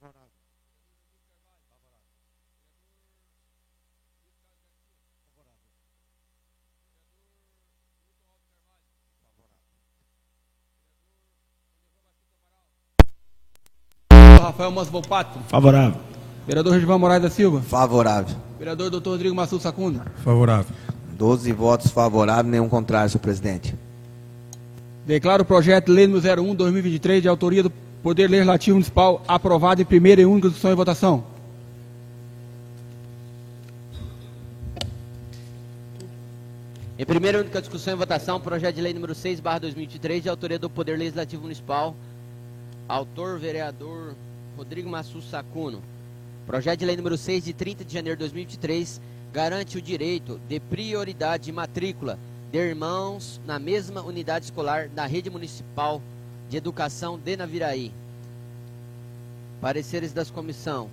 Rafael Manso Volpato. Favorável. Vereador Regivan Moraes da Silva. Favorável. Vereador doutor Rodrigo Massu Sacundo. Favorável. doze votos favoráveis, nenhum contrário, senhor presidente. Declaro o projeto de lei número zero um barra dois mil e vinte e três de autoria do Poder Legislativo Municipal aprovado em primeira e única discussão e votação. Em primeira e única discussão e votação, projeto de lei número seis barra dois mil e vinte e três de autoria do Poder Legislativo Municipal. Autor, vereador Rodrigo Massu Sacuno. Projeto de lei número seis, de trinta de janeiro de dois mil e vinte e três, garante o direito de prioridade de matrícula de irmãos na mesma unidade escolar da rede municipal de educação de Naviraí. Pareceres das comissão.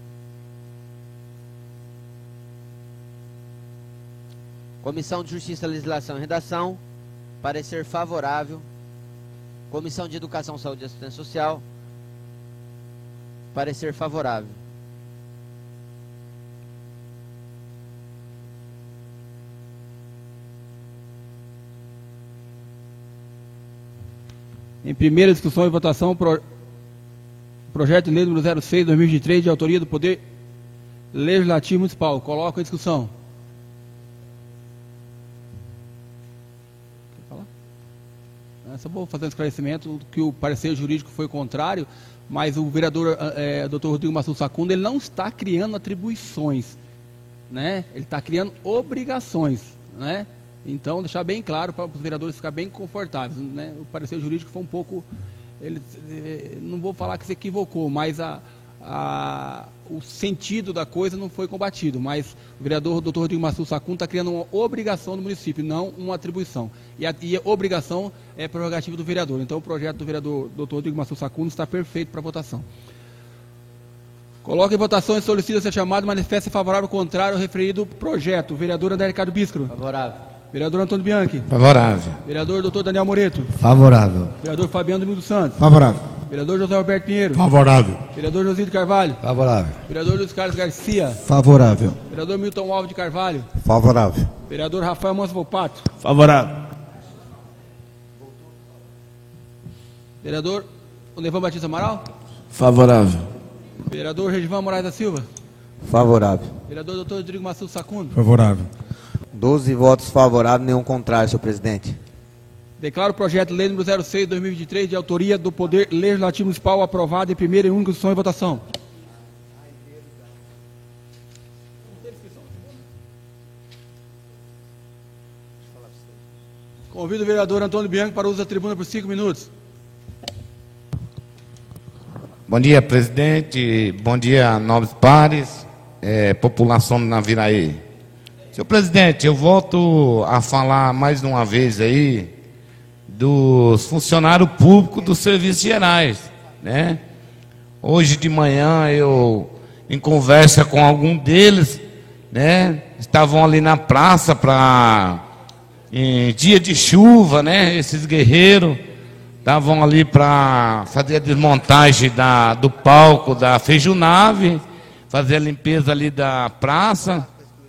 Comissão de Justiça, Legislação e Redação. Parecer favorável. Comissão de Educação, Saúde e Assistência Social. Parecer favorável. Em primeira discussão e votação, pro... projeto de lei número zero seis barra dois mil e vinte e três, de autoria do Poder Legislativo Municipal. Coloco em discussão. Quer falar? É, só vou fazer um esclarecimento que o parecer jurídico foi contrário, mas o vereador é, doutor Rodrigo Massu Sacundo, ele não está criando atribuições, né? Ele está criando obrigações, né? Então, deixar bem claro para os vereadores ficarem bem confortáveis, né? O parecer jurídico foi um pouco, ele, não vou falar que se equivocou, mas a, a, o sentido da coisa não foi combatido, mas o vereador doutor Rodrigo Massu Sacundo está criando uma obrigação do município, não uma atribuição. E a, e a obrigação é prerrogativa do vereador. Então, o projeto do vereador doutor Rodrigo Massu Sacundo está perfeito para votação. Coloca em votação e solicita ser chamado manifesto favorável ou contrário ao referido projeto. Vereador André Ricardo Bíscaro. Favorável. Vereador Antônio Bianchi. Favorável. Vereador doutor Daniel Moreto. Favorável. Vereador Fabiano Domingo Santos. Favorável. Vereador José Alberto Pinheiro. Favorável. Vereador José de Carvalho. Favorável. Vereador Luiz Carlos Garcia. Favorável. Vereador Milton Alves de Carvalho. Favorável. Vereador Rafael Manso Volpato. Favorável. Vereador Onevan Batista Amaral. Favorável. Vereador Regivan Moraes da Silva. Favorável. Vereador doutor Rodrigo Massu Sacundo. Favorável. doze votos favoráveis, nenhum contrário, senhor presidente. Declaro o projeto de lei número zero seis barra dois mil e vinte e três de autoria do Poder Legislativo Municipal aprovado em primeira e única discussão e votação. Convido o vereador Antônio Bianchi para o uso da tribuna por cinco minutos. Bom dia, presidente. Bom dia, nobres pares, é, população do Naviraí. Senhor presidente, eu volto a falar mais uma vez aí dos funcionários públicos dos serviços gerais, né? Hoje de manhã eu, em conversa com algum deles, né? Estavam ali na praça para, em dia de chuva, né? Esses guerreiros estavam ali para fazer a desmontagem da, do palco da Feijunave, fazer a limpeza ali da praça.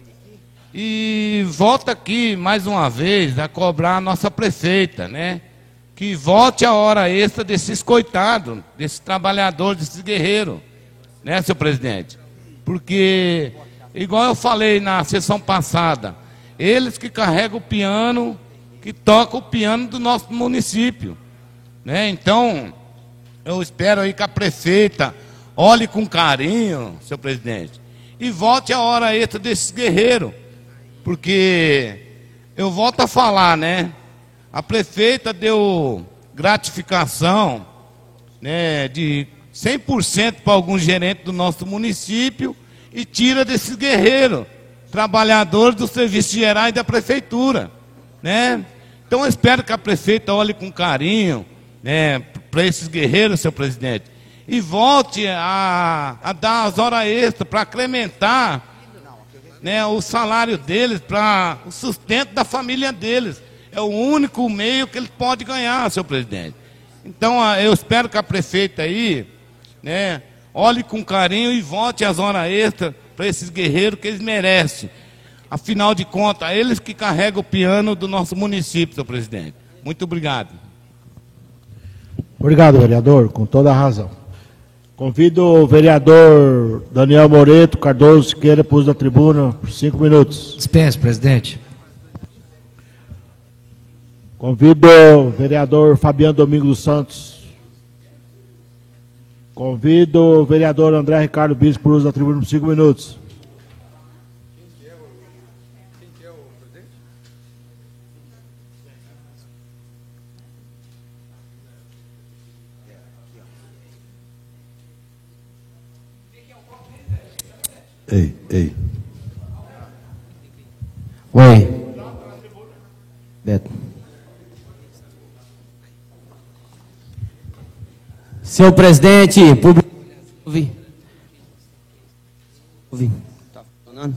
E volta aqui mais uma vez a cobrar a nossa prefeita, né? Que volte a hora extra desses coitados, desses trabalhadores, desses guerreiros, né, senhor presidente? Porque, igual eu falei na sessão passada, eles que carregam o piano, que tocam o piano do nosso município, né? Então, eu espero aí que a prefeita olhe com carinho, senhor presidente, e volte a hora extra desses guerreiros. Porque eu volto a falar, né? A prefeita deu gratificação, né, de cem por cento para alguns gerentes do nosso município e tira desses guerreiros, trabalhadores dos serviços gerais da prefeitura, né? Então eu espero que a prefeita olhe com carinho, né, para esses guerreiros, senhor presidente, e volte a, a dar as horas extras para incrementar, né, o salário deles, para o sustento da família deles. É o único meio que eles podem ganhar, senhor presidente. Então, eu espero que a prefeita aí, né, olhe com carinho e volte às horas extras para esses guerreiros que eles merecem. Afinal de contas, eles que carregam o piano do nosso município, senhor presidente. Muito obrigado. Obrigado, vereador, com toda a razão. Convido o vereador Daniel Moreto Cardoso Siqueira para o uso da tribuna por cinco minutos. Dispenso, presidente. Convido o vereador Fabiano Domingos dos Santos. Convido o vereador André Ricardo Bispo por uso da tribuna por cinco minutos. Ei, ei. Oi. Beto. Senhor presidente, público. Ouvi. Ouvi. Tá funcionando?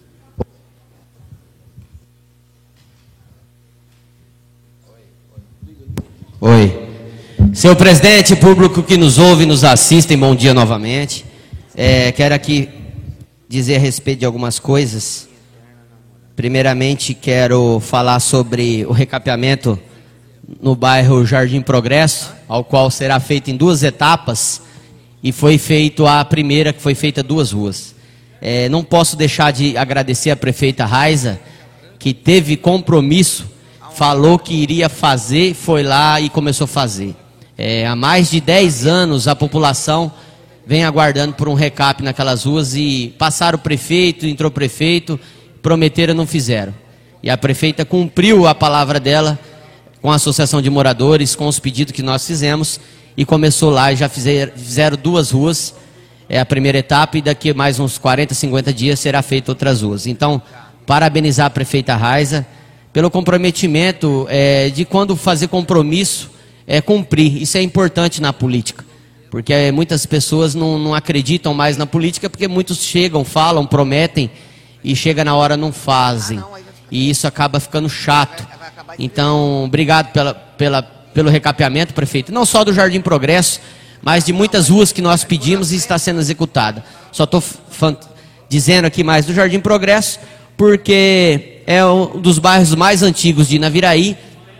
Oi. Senhor presidente, público que nos ouve, nos assiste, bom dia novamente. É, quero aqui dizer a respeito de algumas coisas. Primeiramente, quero falar sobre o recapeamento no bairro Jardim Progresso, ao qual será feito em duas etapas, e foi feito a primeira, que foi feita duas ruas. É, não posso deixar de agradecer a prefeita Raiza, que teve compromisso, falou que iria fazer, foi lá e começou a fazer. É, há mais de dez anos a população vem aguardando por um recap naquelas ruas e passaram o prefeito, entrou o prefeito, prometeram, não fizeram. E a prefeita cumpriu a palavra dela com a associação de moradores, com os pedidos que nós fizemos, e começou lá e já fizeram, fizeram duas ruas, é a primeira etapa, e daqui a mais uns quarenta, cinquenta dias será feita outras ruas. Então, parabenizar a prefeita Raiza pelo comprometimento é, de quando fazer compromisso, é cumprir. Isso é importante na política. Porque muitas pessoas não, não acreditam mais na política, porque muitos chegam, falam, prometem, e chega na hora não fazem. E isso acaba ficando chato. Então, obrigado pela, pela, pelo recapeamento, prefeito. Não só do Jardim Progresso, mas de muitas ruas que nós pedimos e está sendo executada. Só estou dizendo aqui mais do Jardim Progresso, porque é um dos bairros mais antigos de Naviraí,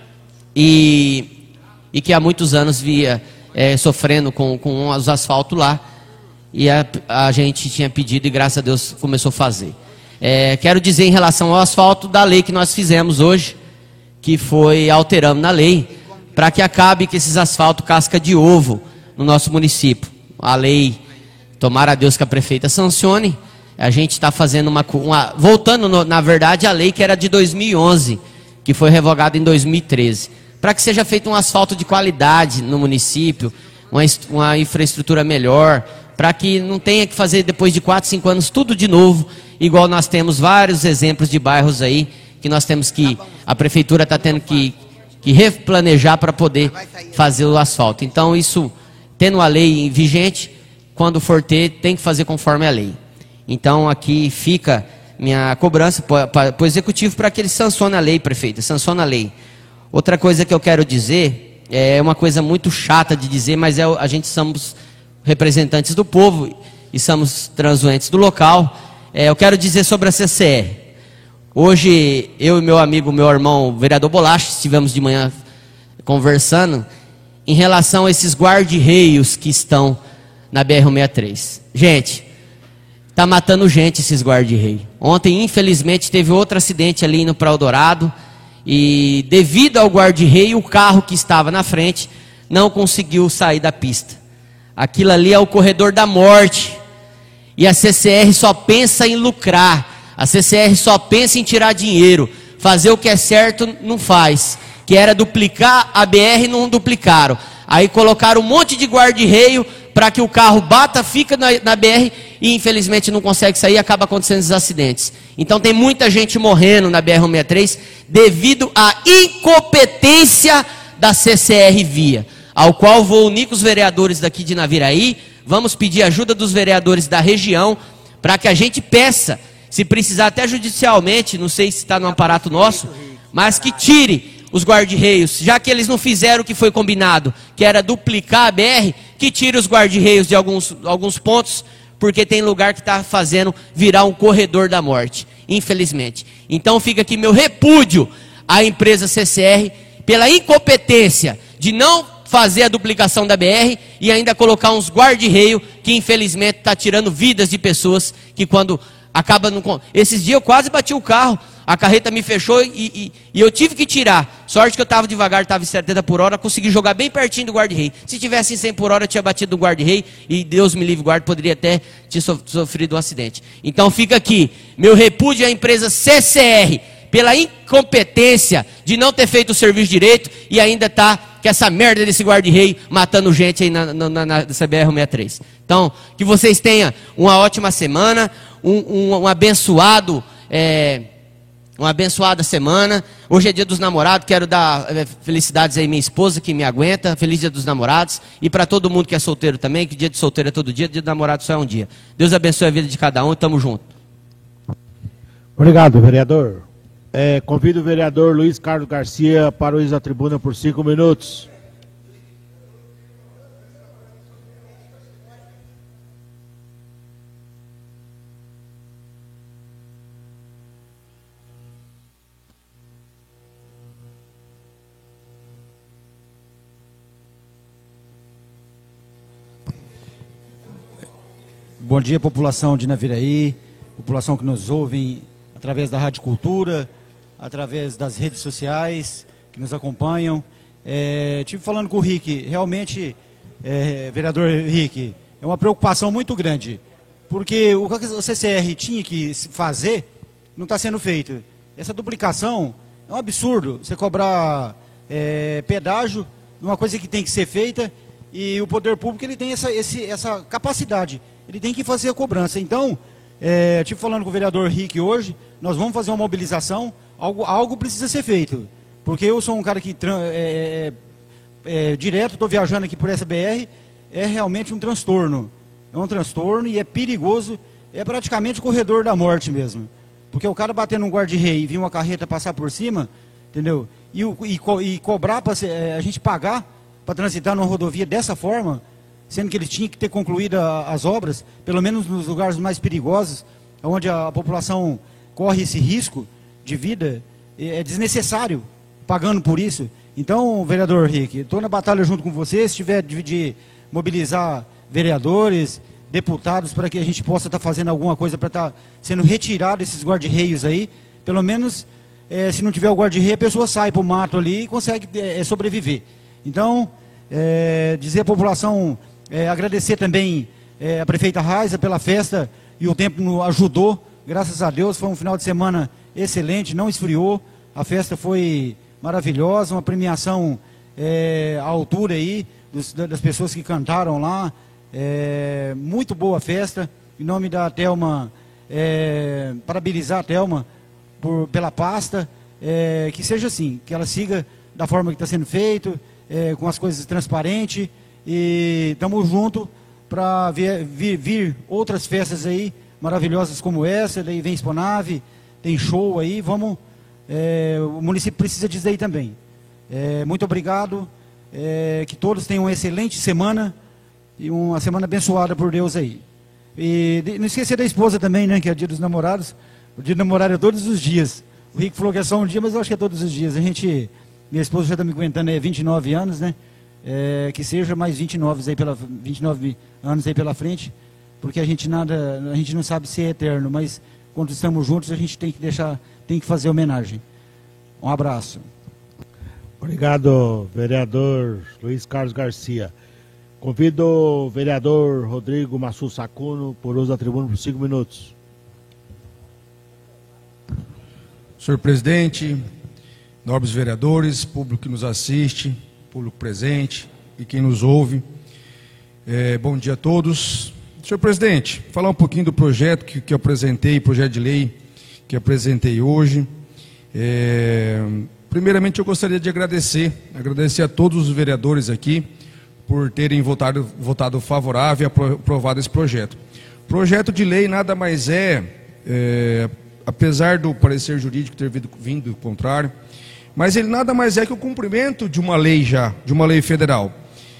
e, e que há muitos anos via... É, sofrendo com, com os asfaltos lá, e a, a gente tinha pedido e graças a Deus começou a fazer. É, quero dizer em relação ao asfalto da lei que nós fizemos hoje, que foi alterando na lei, para que acabe com esses asfaltos casca de ovo no nosso município. A lei, tomara a Deus que a prefeita sancione, a gente está fazendo uma, uma voltando no, na verdade a lei que era de dois mil e onze, que foi revogada em dois mil e treze. Para que seja feito um asfalto de qualidade no município, uma, uma infraestrutura melhor, para que não tenha que fazer depois de quatro, cinco anos tudo de novo, igual nós temos vários exemplos de bairros aí, que nós temos que, a prefeitura está tendo que, que replanejar para poder fazer o asfalto. Então isso, tendo a lei vigente, quando for ter, tem que fazer conforme a lei. Então aqui fica minha cobrança para o executivo, para que ele sancione a lei, prefeita, sancione a lei. Outra coisa que eu quero dizer, é uma coisa muito chata de dizer, mas é, a gente somos representantes do povo e somos transuentes do local. É, eu quero dizer sobre a C C R. Hoje, eu e meu amigo, meu irmão, o vereador Bolacha, estivemos de manhã conversando em relação a esses guarda-reios que estão na B R cento e sessenta e três. Gente, está matando gente esses guarda-reios. Ontem, infelizmente, teve outro acidente ali no Prau Dourado, e devido ao guarda-reio, o carro que estava na frente não conseguiu sair da pista. Aquilo ali é o corredor da morte. E a C C R só pensa em lucrar. A C C R só pensa em tirar dinheiro. Fazer o que é certo não faz. Que era duplicar a B R, não duplicaram. Aí colocaram um monte de guarda-reio para que o carro bata, fica na, na B R e infelizmente não consegue sair e acaba acontecendo esses acidentes. Então tem muita gente morrendo na B R cento e sessenta e três devido à incompetência da C C R Via, ao qual vou unir com os vereadores daqui de Naviraí. Vamos pedir ajuda dos vereadores da região para que a gente peça, se precisar até judicialmente, não sei se está no aparato nosso, mas que tire os guarda-reios, já que eles não fizeram o que foi combinado, que era duplicar a B R, que tire os guarda-reios de alguns, alguns pontos, porque tem lugar que está fazendo virar um corredor da morte, infelizmente. Então fica aqui meu repúdio à empresa C C R pela incompetência de não fazer a duplicação da B R e ainda colocar uns guarda-reio que infelizmente está tirando vidas de pessoas que quando acaba no... Esses dias eu quase bati o carro, a carreta me fechou e, e, e eu tive que tirar. Sorte que eu estava devagar, estava em setenta por hora, consegui jogar bem pertinho do guarda-reio. Se tivesse em cem por hora, eu tinha batido no guarda-reio e Deus me livre, guarda, poderia até ter sofrido um acidente. Então fica aqui, meu repúdio à empresa C C R, pela incompetência de não ter feito o serviço direito e ainda está com essa merda desse guarda-reio matando gente aí na, na, na, nessa B R cento e sessenta e três. Então, que vocês tenham uma ótima semana, um, um, um abençoado, é, uma abençoada semana. Hoje é dia dos namorados, quero dar é, felicidades aí à minha esposa que me aguenta, feliz dia dos namorados, e para todo mundo que é solteiro também, que dia de solteiro é todo dia, dia de namorado só é um dia. Deus abençoe a vida de cada um e tamo junto. Obrigado, vereador. É, convido o vereador Luiz Carlos Garcia para o uso da tribuna por cinco minutos. Bom dia, população de Naviraí, população que nos ouve através da Rádio Cultura, através das redes sociais, que nos acompanham. É, tive falando com o Rick, realmente, é, vereador Rick, é uma preocupação muito grande, porque o que o C C R tinha que fazer não está sendo feito. Essa duplicação é um absurdo, você cobrar é, pedágio, uma coisa que tem que ser feita, e o poder público ele tem essa, esse, essa capacidade, ele tem que fazer a cobrança. Então, é, tive falando com o vereador Rick hoje, nós vamos fazer uma mobilização, algo, algo precisa ser feito, porque eu sou um cara que é, é, é, direto, estou viajando aqui por essa B R, é realmente um transtorno, é um transtorno e é perigoso, é praticamente o corredor da morte mesmo, porque o cara batendo um guarda-reio e vir uma carreta passar por cima, entendeu? E, e, e cobrar para é, a gente pagar para transitar numa rodovia dessa forma, sendo que ele tinha que ter concluído a, as obras, pelo menos nos lugares mais perigosos, onde a, a população corre esse risco de vida, é desnecessário, pagando por isso. Então, vereador Rick, estou na batalha junto com você, se tiver de, de mobilizar vereadores, deputados, para que a gente possa estar tá fazendo alguma coisa para estar tá sendo retirado esses guarda-reios aí, pelo menos, é, se não tiver o guarda-reio, a pessoa sai para o mato ali e consegue é, sobreviver. Então, é, dizer à população, é, agradecer também é, a prefeita Raiza pela festa, e o tempo nos ajudou, graças a Deus, foi um final de semana excelente, não esfriou, a festa foi maravilhosa, uma premiação é, à altura aí, dos, das pessoas que cantaram lá, é, muito boa a festa, em nome da Thelma, é, parabenizar a Thelma por, pela pasta, é, que seja assim, que ela siga da forma que está sendo feito, é, com as coisas transparentes, e estamos juntos para vir, vir, vir outras festas aí, maravilhosas como essa, daí vem Exponave, tem show aí, vamos, é, o município precisa disso aí também. É, muito obrigado, é, que todos tenham uma excelente semana, e uma semana abençoada por Deus aí. E de, não esquecer da esposa também, né, que é o dia dos namorados, o dia do namorado é todos os dias. O Rico falou que é só um dia, mas eu acho que é todos os dias. A gente, minha esposa já está me aguentando aí vinte e nove anos, né, é, que seja mais vinte e nove, aí pela, vinte e nove anos aí pela frente, porque a gente nada, a gente não sabe ser eterno, mas quando estamos juntos a gente tem que deixar, tem que fazer homenagem. Um abraço. Obrigado, vereador Luiz Carlos Garcia. Convido o vereador Rodrigo Massu Sacuno por uso da tribuna por cinco minutos. Senhor presidente, nobres vereadores, público que nos assiste, público presente e quem nos ouve, é, bom dia a todos. Senhor presidente, falar um pouquinho do projeto que, que eu apresentei, projeto de lei que apresentei hoje. É, primeiramente eu gostaria de agradecer, agradecer a todos os vereadores aqui por terem votado, votado favorável e aprovado esse projeto. Projeto de lei nada mais é, é apesar do parecer jurídico ter vindo, vindo contrário, mas ele nada mais é que o cumprimento de uma lei já, de uma lei federal,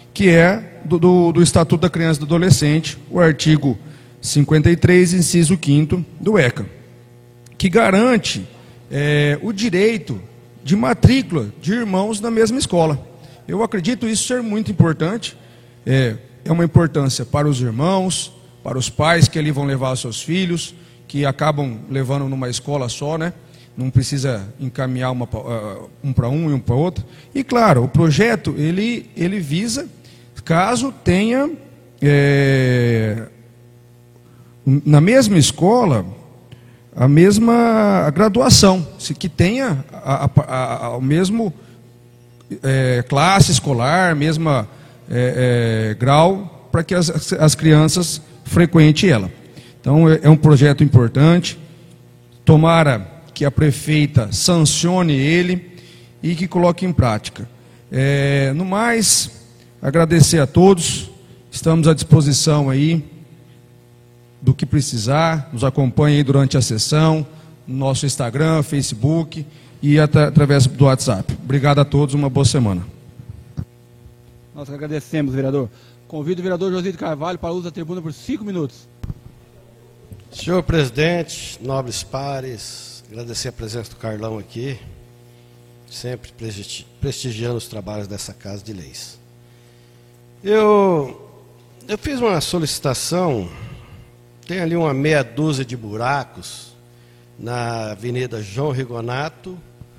que é do, do, do Estatuto da Criança e do Adolescente, o artigo cinquenta e três, inciso quinto do ECA, que garante é, o direito de matrícula de irmãos na mesma escola. Eu acredito isso ser muito importante, é, é uma importância para os irmãos, para os pais que ali vão levar os seus filhos, que acabam levando numa escola só, né? Não precisa encaminhar uma, um para um e um para outro. E claro, o projeto ele, ele visa, caso tenha é, na mesma escola a mesma graduação, se que tenha a, a, a, o mesmo é, classe escolar, mesma é, é, grau, para que as, as crianças frequentem ela. Então é, é um projeto importante. Tomara que a prefeita sancione ele e que coloque em prática. É, no mais, agradecer a todos, estamos à disposição aí do que precisar, nos acompanhe aí durante a sessão, no nosso Instagram, Facebook e at através do WhatsApp. Obrigado a todos, uma boa semana. Nós agradecemos, vereador. Convido o vereador José de Carvalho para o uso da tribuna por cinco minutos. Senhor presidente, nobres pares, agradecer a presença do Carlão aqui, sempre prestigiando os trabalhos dessa Casa de Leis. Eu, eu fiz uma solicitação. Tem ali uma meia dúzia de buracos na Avenida João Rigonato,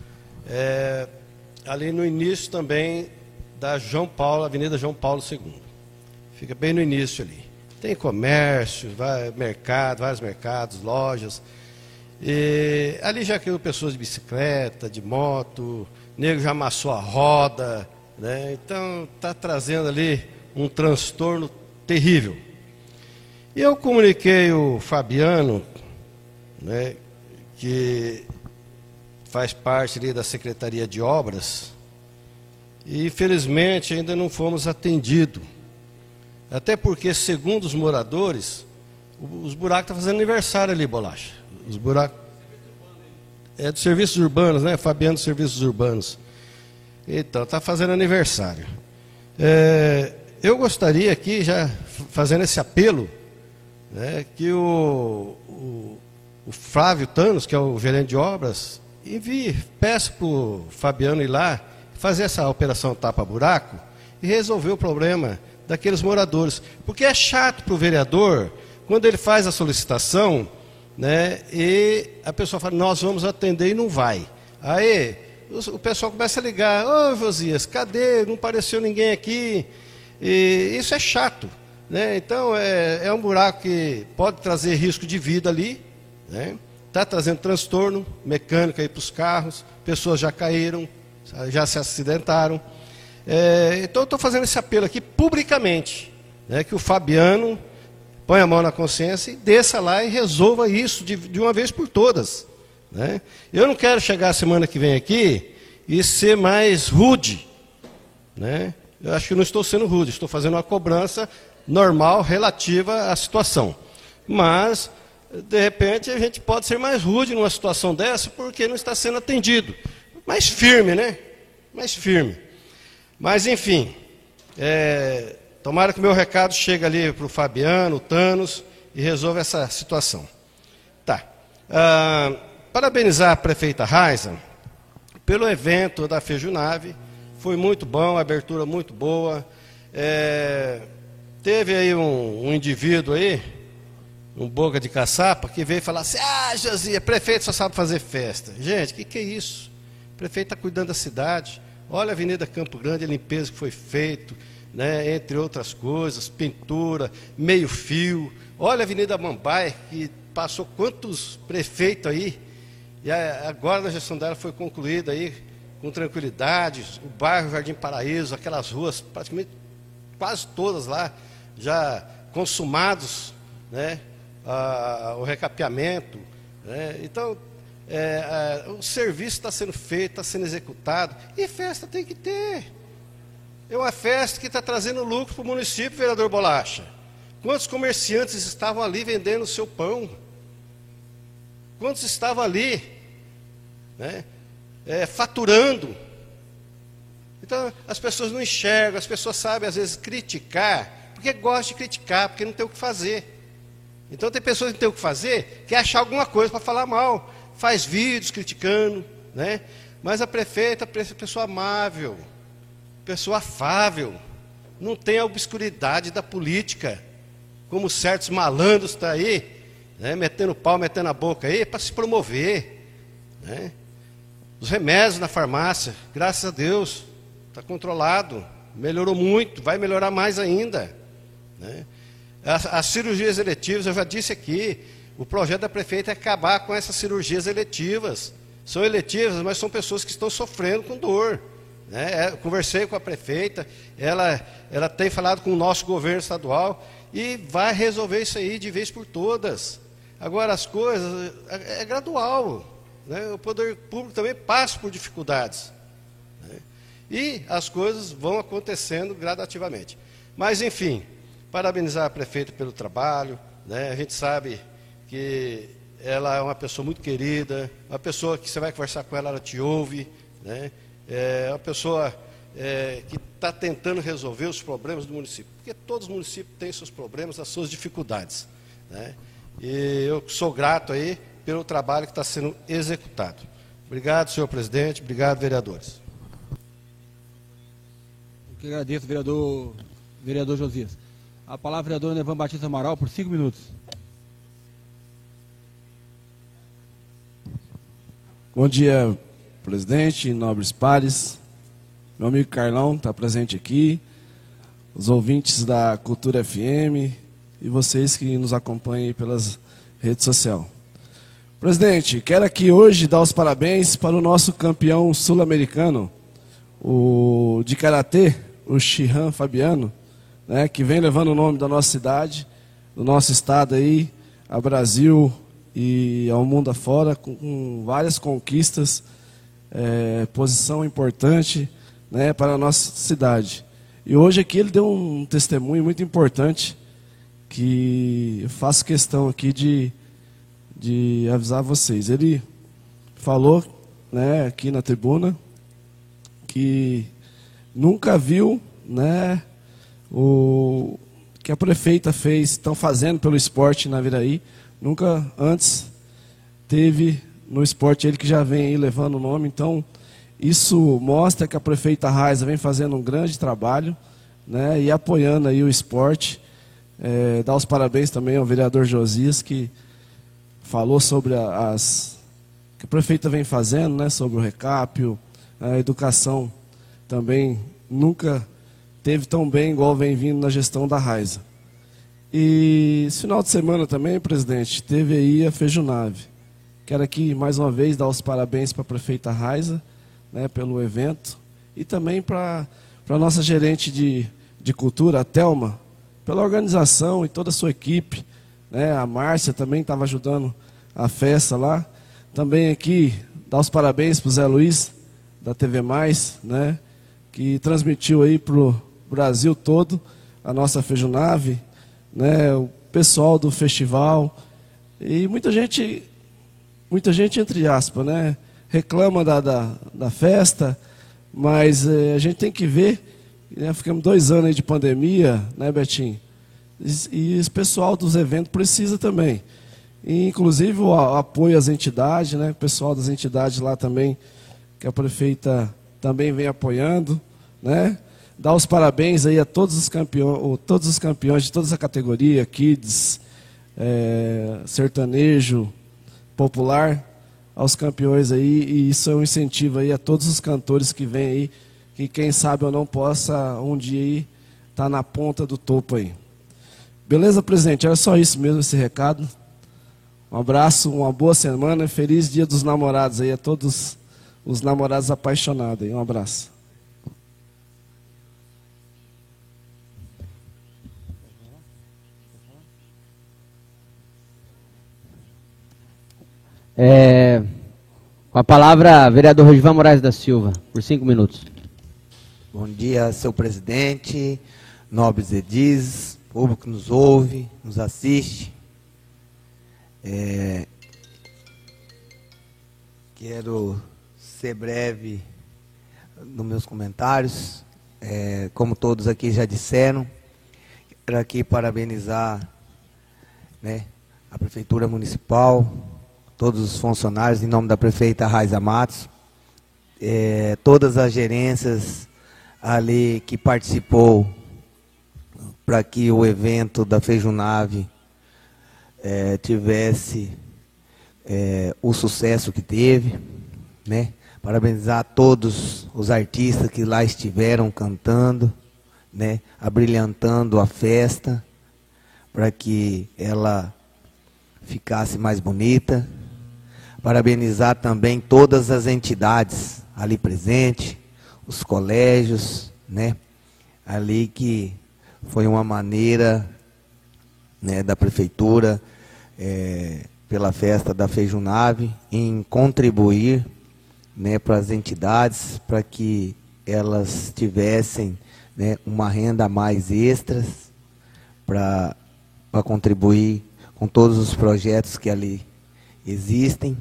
é, ali no início também da João Paulo, Avenida João Paulo segundo. Fica bem no início ali. Tem comércio, vai, mercado, vários mercados, lojas. E ali já caiu pessoas de bicicleta, de moto, o nego já amassou a roda, né? Então está trazendo ali um transtorno terrível. E eu comuniquei o Fabiano, né, que faz parte ali da Secretaria de Obras, e infelizmente ainda não fomos atendidos. Até porque, segundo os moradores, os buracos estão fazendo aniversário ali, Bolacha. Os buracos. É dos serviços urbanos, né? Fabiano dos Serviços Urbanos. Então, está fazendo aniversário. É, eu gostaria aqui, já fazendo esse apelo, né, que o, o, o Flávio Thanos, que é o gerente de obras, envie, peça para o Fabiano ir lá, fazer essa operação tapa-buraco e resolver o problema daqueles moradores. Porque é chato para o vereador, quando ele faz a solicitação, né, e a pessoa fala, nós vamos atender e não vai. Aí o, o pessoal começa a ligar, ô Josias, cadê? Não apareceu ninguém aqui. E isso é chato. Né? Então, é, é um buraco que pode trazer risco de vida ali, né? Está trazendo transtorno mecânico aí para os carros, pessoas já caíram, já se acidentaram. É, então, eu estou fazendo esse apelo aqui publicamente, né? Que o Fabiano ponha a mão na consciência e desça lá e resolva isso de, de uma vez por todas. Né? Eu não quero chegar a semana que vem aqui e ser mais rude. Né? Eu acho que não estou sendo rude, estou fazendo uma cobrança normal, relativa à situação. Mas, de repente, a gente pode ser mais rude numa situação dessa, porque não está sendo atendido. Mais firme, né? Mais firme. Mas, enfim, é, tomara que o meu recado chegue ali para o Fabiano, o Thanos, e resolva essa situação. Tá. Ah, parabenizar a prefeita Raiza pelo evento da Fejunave. Foi muito bom, a abertura muito boa. É, Teve aí um, um indivíduo aí, um boca de caçapa, que veio falar assim, ah, Josia, prefeito só sabe fazer festa. Gente, o que, que é isso? O prefeito está cuidando da cidade. Olha a Avenida Campo Grande, a limpeza que foi feita, né, entre outras coisas, pintura, meio fio. Olha a Avenida Mambai, que passou quantos prefeitos aí, e agora a gestão dela foi concluída aí com tranquilidade. O bairro Jardim Paraíso, aquelas ruas, praticamente quase todas lá, já consumados, né, a, o recapeamento. Né, então, é, a, o serviço está sendo feito, está sendo executado, e festa tem que ter. É uma festa que está trazendo lucro para o município, vereador Bolacha. Quantos comerciantes estavam ali vendendo o seu pão? Quantos estavam ali, né, é, faturando? Então, as pessoas não enxergam, as pessoas sabem, às vezes, criticar, porque gostam de criticar, porque não tem o que fazer. Então, tem pessoas que não tem o que fazer, quer achar alguma coisa para falar mal, faz vídeos criticando, né? Mas a prefeita é uma pessoa amável, pessoa afável, não tem a obscuridade da política, como certos malandros estão aí, né? Metendo pau, metendo a boca aí, para se promover, né? Os remédios na farmácia, graças a Deus, está controlado, melhorou muito, vai melhorar mais ainda, né? As, as cirurgias eletivas, eu já disse aqui, o projeto da prefeita é acabar com essas cirurgias eletivas. São eletivas, mas são pessoas que estão sofrendo com dor, né? Eu conversei com a prefeita, ela, ela tem falado com o nosso governo estadual e vai resolver isso aí de vez por todas. Agora, as coisas, é, é gradual, né? O poder público também passa por dificuldades, né? E as coisas vão acontecendo gradativamente. Mas, enfim, parabenizar a prefeita pelo trabalho, né? A gente sabe que ela é uma pessoa muito querida, uma pessoa que você vai conversar com ela, ela te ouve, né? É uma pessoa é, que está tentando resolver os problemas do município, porque todos os municípios têm seus problemas, as suas dificuldades, né? E eu sou grato aí pelo trabalho que está sendo executado. Obrigado, senhor presidente, obrigado, vereadores. Eu que agradeço, vereador, vereador Josias. A palavra, vereador Nevan Batista Amaral, por cinco minutos. Bom dia, presidente, nobres pares. Meu amigo Carlão está presente aqui, os ouvintes da Cultura F M e vocês que nos acompanham aí pelas redes sociais. Presidente, quero aqui hoje dar os parabéns para o nosso campeão sul-americano, o de karatê, o Shihan Fabiano, né, que vem levando o nome da nossa cidade, do nosso estado aí, ao Brasil e ao mundo afora, com, com várias conquistas, é, posição importante, né, para a nossa cidade. E hoje aqui ele deu um testemunho muito importante, que eu faço questão aqui de, de avisar vocês. Ele falou, né, aqui na tribuna, que nunca viu, né, o que a prefeita fez, estão fazendo pelo esporte na Viraí, nunca antes teve no esporte, ele que já vem aí levando o nome. Então, isso mostra que a prefeita Raiza vem fazendo um grande trabalho, né, e apoiando aí o esporte. É, dar os parabéns também ao vereador Josias, que falou sobre a, as que a prefeita vem fazendo, né, sobre o recápio, a educação também nunca teve tão bem igual vem vindo na gestão da Raiza. E esse final de semana também, presidente, teve aí a Fejunave. Quero aqui mais uma vez dar os parabéns para a prefeita Raiza, né, pelo evento, e também para a nossa gerente de, de cultura, a Thelma, pela organização e toda a sua equipe, né? A Márcia também estava ajudando a festa lá. Também aqui, dar os parabéns para o Zé Luiz, da T V Mais, né? Que transmitiu aí para o Brasil todo a nossa Fejunave, né? O pessoal do festival. E muita gente, muita gente entre aspas, né, reclama da, da, da festa, mas é, a gente tem que ver, né, ficamos dois anos aí de pandemia, né, Betinho? E, e esse pessoal dos eventos precisa também. E, inclusive o, o apoio às entidades, né, o pessoal das entidades lá também, que a prefeita também vem apoiando, né? Dar os parabéns aí a todos os campeões, todos os campeões de toda a categoria, kids, é, sertanejo, popular, aos campeões aí, e isso é um incentivo aí a todos os cantores que vêm aí, que quem sabe eu não possa um dia aí estar na ponta do topo aí. Beleza, presidente? Era só isso mesmo, esse recado. Um abraço, uma boa semana, feliz dia dos namorados aí a todos os namorados apaixonados aí. Um abraço. É, com a palavra, vereador Rodivan Moraes da Silva, por cinco minutos. Bom dia, seu presidente, nobres edis, público que nos ouve, nos assiste. É, quero ser breve nos meus comentários. É, como todos aqui já disseram, quero aqui parabenizar, né, a Prefeitura Municipal, todos os funcionários, em nome da prefeita Raiza Matos, é, todas as gerências ali que participou para que o evento da Feijunave é, tivesse é, o sucesso que teve, né? Parabenizar todos os artistas que lá estiveram cantando, né? Abrilhantando a festa, para que ela ficasse mais bonita. Parabenizar também todas as entidades ali presentes, os colégios, né? Ali que foi uma maneira, né, da prefeitura, é, pela festa da Feijunave, em contribuir, né, para as entidades, para que elas tivessem, né, uma renda a mais extras para para contribuir com todos os projetos que ali existem.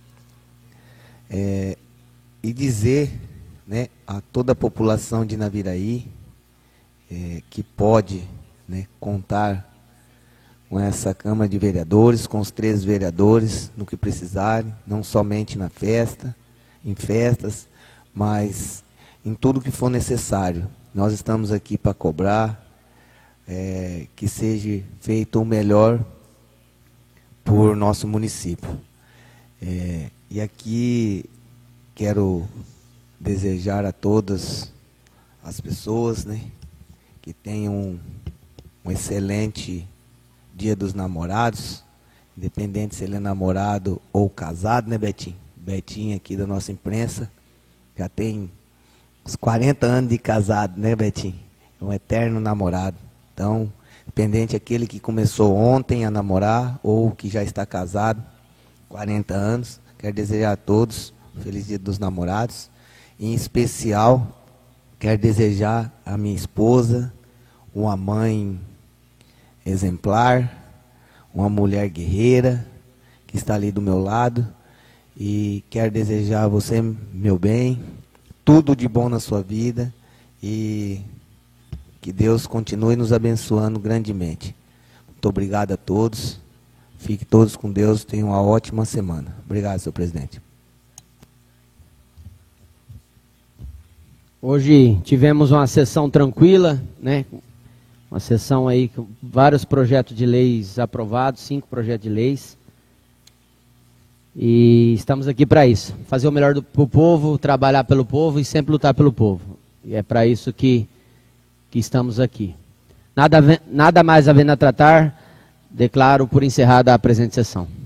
É, e dizer, né, a toda a população de Naviraí é, que pode, né, contar com essa Câmara de Vereadores, com os três vereadores, no que precisarem, não somente na festa, em festas, mas em tudo que for necessário. Nós estamos aqui para cobrar é, que seja feito o melhor por nosso município. É, e aqui quero desejar a todas as pessoas, né, que tenham um, um excelente Dia dos Namorados, independente se ele é namorado ou casado, né, Betinho? Betinho aqui da nossa imprensa, já tem uns quarenta anos de casado, né, Betinho? É um eterno namorado. Então, independente aquele que começou ontem a namorar ou que já está casado, quarenta anos, quero desejar a todos um feliz Dia dos Namorados. Em especial, quero desejar à minha esposa uma mãe exemplar, uma mulher guerreira que está ali do meu lado, e quero desejar a você, meu bem, tudo de bom na sua vida e que Deus continue nos abençoando grandemente. Muito obrigado a todos, fiquem todos com Deus, tenham uma ótima semana. Obrigado, senhor presidente. Hoje tivemos uma sessão tranquila, né? Uma sessão aí com vários projetos de leis aprovados, cinco projetos de leis. E estamos aqui para isso, fazer o melhor para o povo, trabalhar pelo povo e sempre lutar pelo povo. E é para isso que, que estamos aqui. Nada, nada mais havendo a tratar, declaro por encerrada a presente sessão.